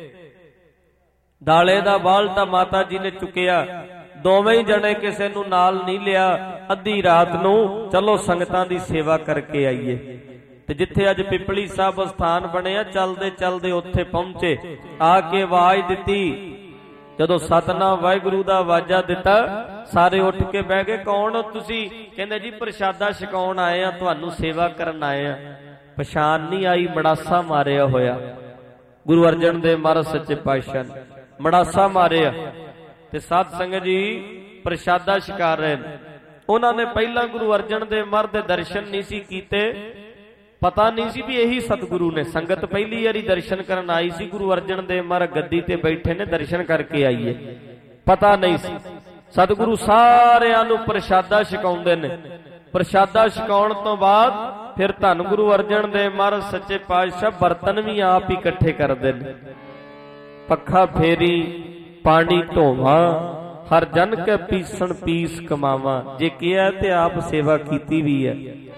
ਦਾਲੇ ਦਾ ਬਾਲਟਾ ਮਾਤਾ ਜੀ ਨੇ ਚੁੱਕਿਆ। ਦੋਵੇਂ ਹੀ ਜਣੇ, ਕਿਸੇ ਨੂੰ ਨਾਲ ਨਹੀਂ ਲਿਆ। ਅੱਧੀ ਰਾਤ ਨੂੰ ਚਲੋ ਸੰਗਤਾਂ ਦੀ ਸੇਵਾ ਕਰਕੇ ਆਈਏ। ਤੇ ਜਿੱਥੇ ਅੱਜ ਪਿਪਲੀ ਸਾਹਿਬ ਸਥਾਨ ਬਣਿਆ, ਚੱਲਦੇ ਚੱਲਦੇ ਉੱਥੇ ਪਹੁੰਚੇ। ਆ ਕੇ ਆਵਾਜ਼ ਦਿੱਤੀ, ਜਦੋਂ ਸਤਨਾਮ ਵਾਹਿਗੁਰੂ ਦਾ ਆਵਾਜ਼ਾ ਦਿੱਤਾ, ਸਾਰੇ ਉੱਠ ਕੇ ਬਹਿ ਗਏ। ਕੌਣ ਹੋ ਤੁਸੀਂ? ਕਹਿੰਦੇ ਜੀ ਪ੍ਰਸ਼ਾਦਾ ਛਕਾਉਣ ਆਏ ਆ, ਤੁਹਾਨੂੰ ਸੇਵਾ ਕਰਨ ਆਏ ਆ। ਪਛਾਣ ਨਹੀਂ ਆਈ, ਮੜਾਸਾ ਮਾਰਿਆ ਹੋਇਆ। ਗੁਰੂ ਅਰਜਨ ਦੇਵ ਮਹਾਰਾਜ ਸੱਚੇ ਪਾਤਸ਼ਾਹ ਨੇ ਮੜਾਸਾ ਮਾਰਿਆ। ਤੇ ਸਾਧ ਸੰਗਤ ਜੀ ਪ੍ਰਸ਼ਾਦਾ ਛਕਾ ਰਹੇ ਨੇ। ਉਹਨਾਂ ਨੇ ਪਹਿਲਾਂ ਗੁਰੂ ਅਰਜਨ ਦੇਵ ਮਹਾਰਾਜ ਦੇ ਦਰਸ਼ਨ ਨਹੀਂ ਸੀ ਕੀਤੇ, ਪਤਾ ਨਹੀਂ ਸੀ ਵੀ ਇਹੀ ਸਤਿਗੁਰੂ ਨੇ। ਸੰਗਤ ਪਹਿਲੀ ਵਾਰੀ ਦਰਸ਼ਨ ਕਰਨ ਆਈ ਸੀ, ਗੁਰੂ ਅਰਜਨ ਦੇਵ ਮਹਾਰਾਜ ਗੱਦੀ ਤੇ ਬੈਠੇ ਨੇ, ਦਰਸ਼ਨ ਕਰਕੇ ਆਈਏ, ਪਤਾ ਨਹੀਂ ਸੀ। ਸਤਿਗੁਰੂ ਸਾਰਿਆਂ ਨੂੰ ਪ੍ਰਸ਼ਾਦਾ ਛਕਾਉਂਦੇ ਨੇ। ਪ੍ਰਸ਼ਾਦਾ ਛਕਾਉਣ ਤੋਂ ਬਾਅਦ ਫਿਰ ਧੰਨ ਗੁਰੂ ਅਰਜਨ ਦੇਵ ਮਹਾਰਾਜ ਸੱਚੇ ਪਾਤਸ਼ਾਹ ਬਰਤਨ ਵੀ ਆਪ ਹੀ ਇਕੱਠੇ ਕਰਦੇ ਨੇ। ਪੱਖਾ ਫੇਰੀ, ਪਾਣੀ ਢੋਵਾ, ਹਰ ਜਨ ਕੇ ਪੀਸਣ ਪੀਸ ਕਮਾਵਾ। ਜੇ ਕਿਹਾ ਤੇ ਆਪ ਸੇਵਾ ਕੀਤੀ ਵੀ ਹੈ।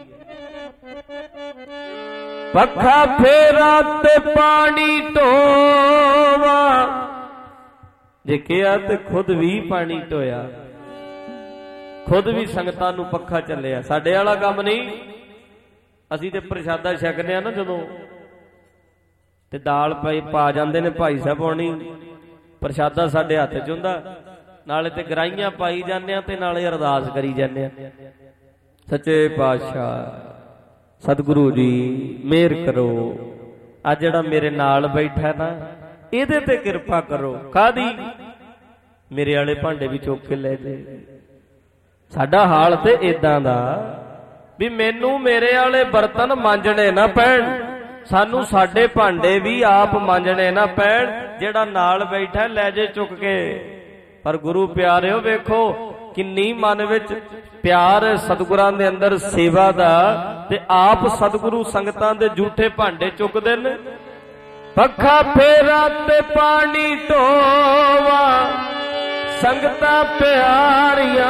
ਪੱਖਾ ਫੇਰਾ ਤੇ ਪਾਣੀ ਢੋਵਾ, ਜੇ ਕਿਹਾ ਤੇ ਖੁਦ ਵੀ ਪਾਣੀ ਢੋਇਆ, ਖੁਦ ਵੀ ਸੰਗਤਾਂ ਨੂੰ ਪੱਖਾ ਚੱਲਿਆ। ਸਾਡੇ ਵਾਲਾ ਕੰਮ ਨਹੀਂ। ਅਸੀਂ ਤੇ ਪ੍ਰਸ਼ਾਦਾ ਛਕਦੇ ਆ ਨਾ ਜਦੋਂ, ਤੇ ਦਾਲ ਪਾ ਜਾਂਦੇ ਨੇ ਭਾਈ ਸਾਹਿਬ ਹੋਣੀ, ਪ੍ਰਸ਼ਾਦਾ ਸਾਡੇ ਹੱਥ 'ਚ ਹੁੰਦਾ, ਨਾਲੇ ਤੇ ਗਰਾਈਆਂ ਪਾਈ ਜਾਂਦੇ ਆ ਤੇ ਨਾਲੇ ਅਰਦਾਸ ਕਰੀ ਜਾਂਦੇ ਆ। ਸੱਚੇ ਪਾਤਸ਼ਾਹ ਸਤਿਗੁਰੂ ਜੀ ਮਿਹਰ ਕਰੋ, ਆ ਜਿਹੜਾ ਮੇਰੇ ਨਾਲ ਬੈਠਾ ਨਾ, ਇਹਦੇ ਤੇ ਕਿਰਪਾ ਕਰੋ। ਕਾਹਦੀ? ਮੇਰੇ ਵਾਲੇ ਭਾਂਡੇ ਵੀ ਚੁੱਕ ਕੇ ਲੈ ਦੇ। ਸਾਡਾ ਹਾਲ ਤੇ ਇਦਾਂ ਦਾ ਵੀ ਮੈਨੂੰ ਮੇਰੇ ਵਾਲੇ ਬਰਤਨ ਮਾਂਜਣੇ ਨਾ ਪੈਣ, ਸਾਨੂੰ ਸਾਡੇ ਭਾਂਡੇ ਵੀ ਆਪ ਮਾਂਜਣੇ ਨਾ ਪੈਣ। ਜਿਹੜਾ ਨਾਲ ਬੈਠਾ ਲੈ ਜੇ ਚੁੱਕ ਕੇ। ਪਰ ਗੁਰੂ ਪਿਆਰਿਓ ਵੇਖੋ ਕਿੰਨੀ ਮਨ ਵਿੱਚ ਪਿਆਰ ਹੈ ਸਤਿਗੁਰਾਂ ਦੇ ਅੰਦਰ ਸੇਵਾ ਦਾ, ਤੇ ਆਪ ਸਤਿਗੁਰੂ ਸੰਗਤਾਂ ਦੇ ਝੂਠੇ ਭਾਂਡੇ ਚੁੱਕਦੇ ਨੇ। ਪੱਖਾ ਫੇਰਾ ਤੇ ਪਾਣੀ ਢੋਵਾ, ਸੰਗਤਾਂ ਪਿਆਰੀਆਂ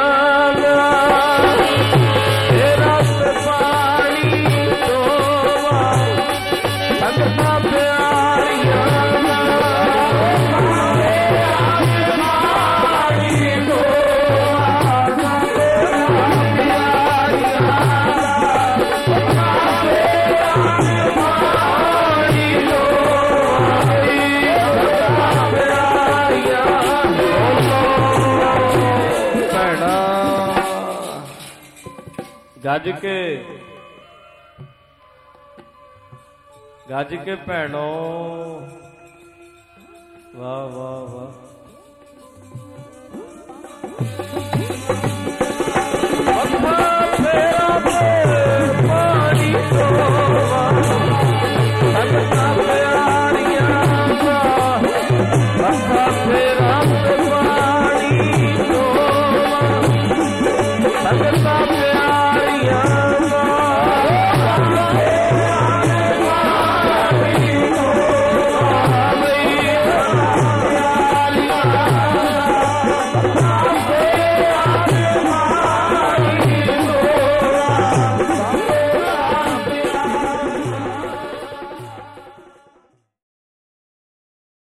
ਫੇਰਾ ਤੇ ਪਾਣੀ ਢੋਵਾ, ਸੰਗਤਾਂ ਪਿਆਰੀਆਂ ਗੱਜ ਕੇ ਭੈਣੋ, ਵਾਹ ਵਾਹ ਵਾਹ। ਪਾਣੀ ਢੋਵਾ, ਸੰਗਤਾਂ ਪਿਆਰੀਆਂ, ਪੱਖਾ ਫੇਰਾ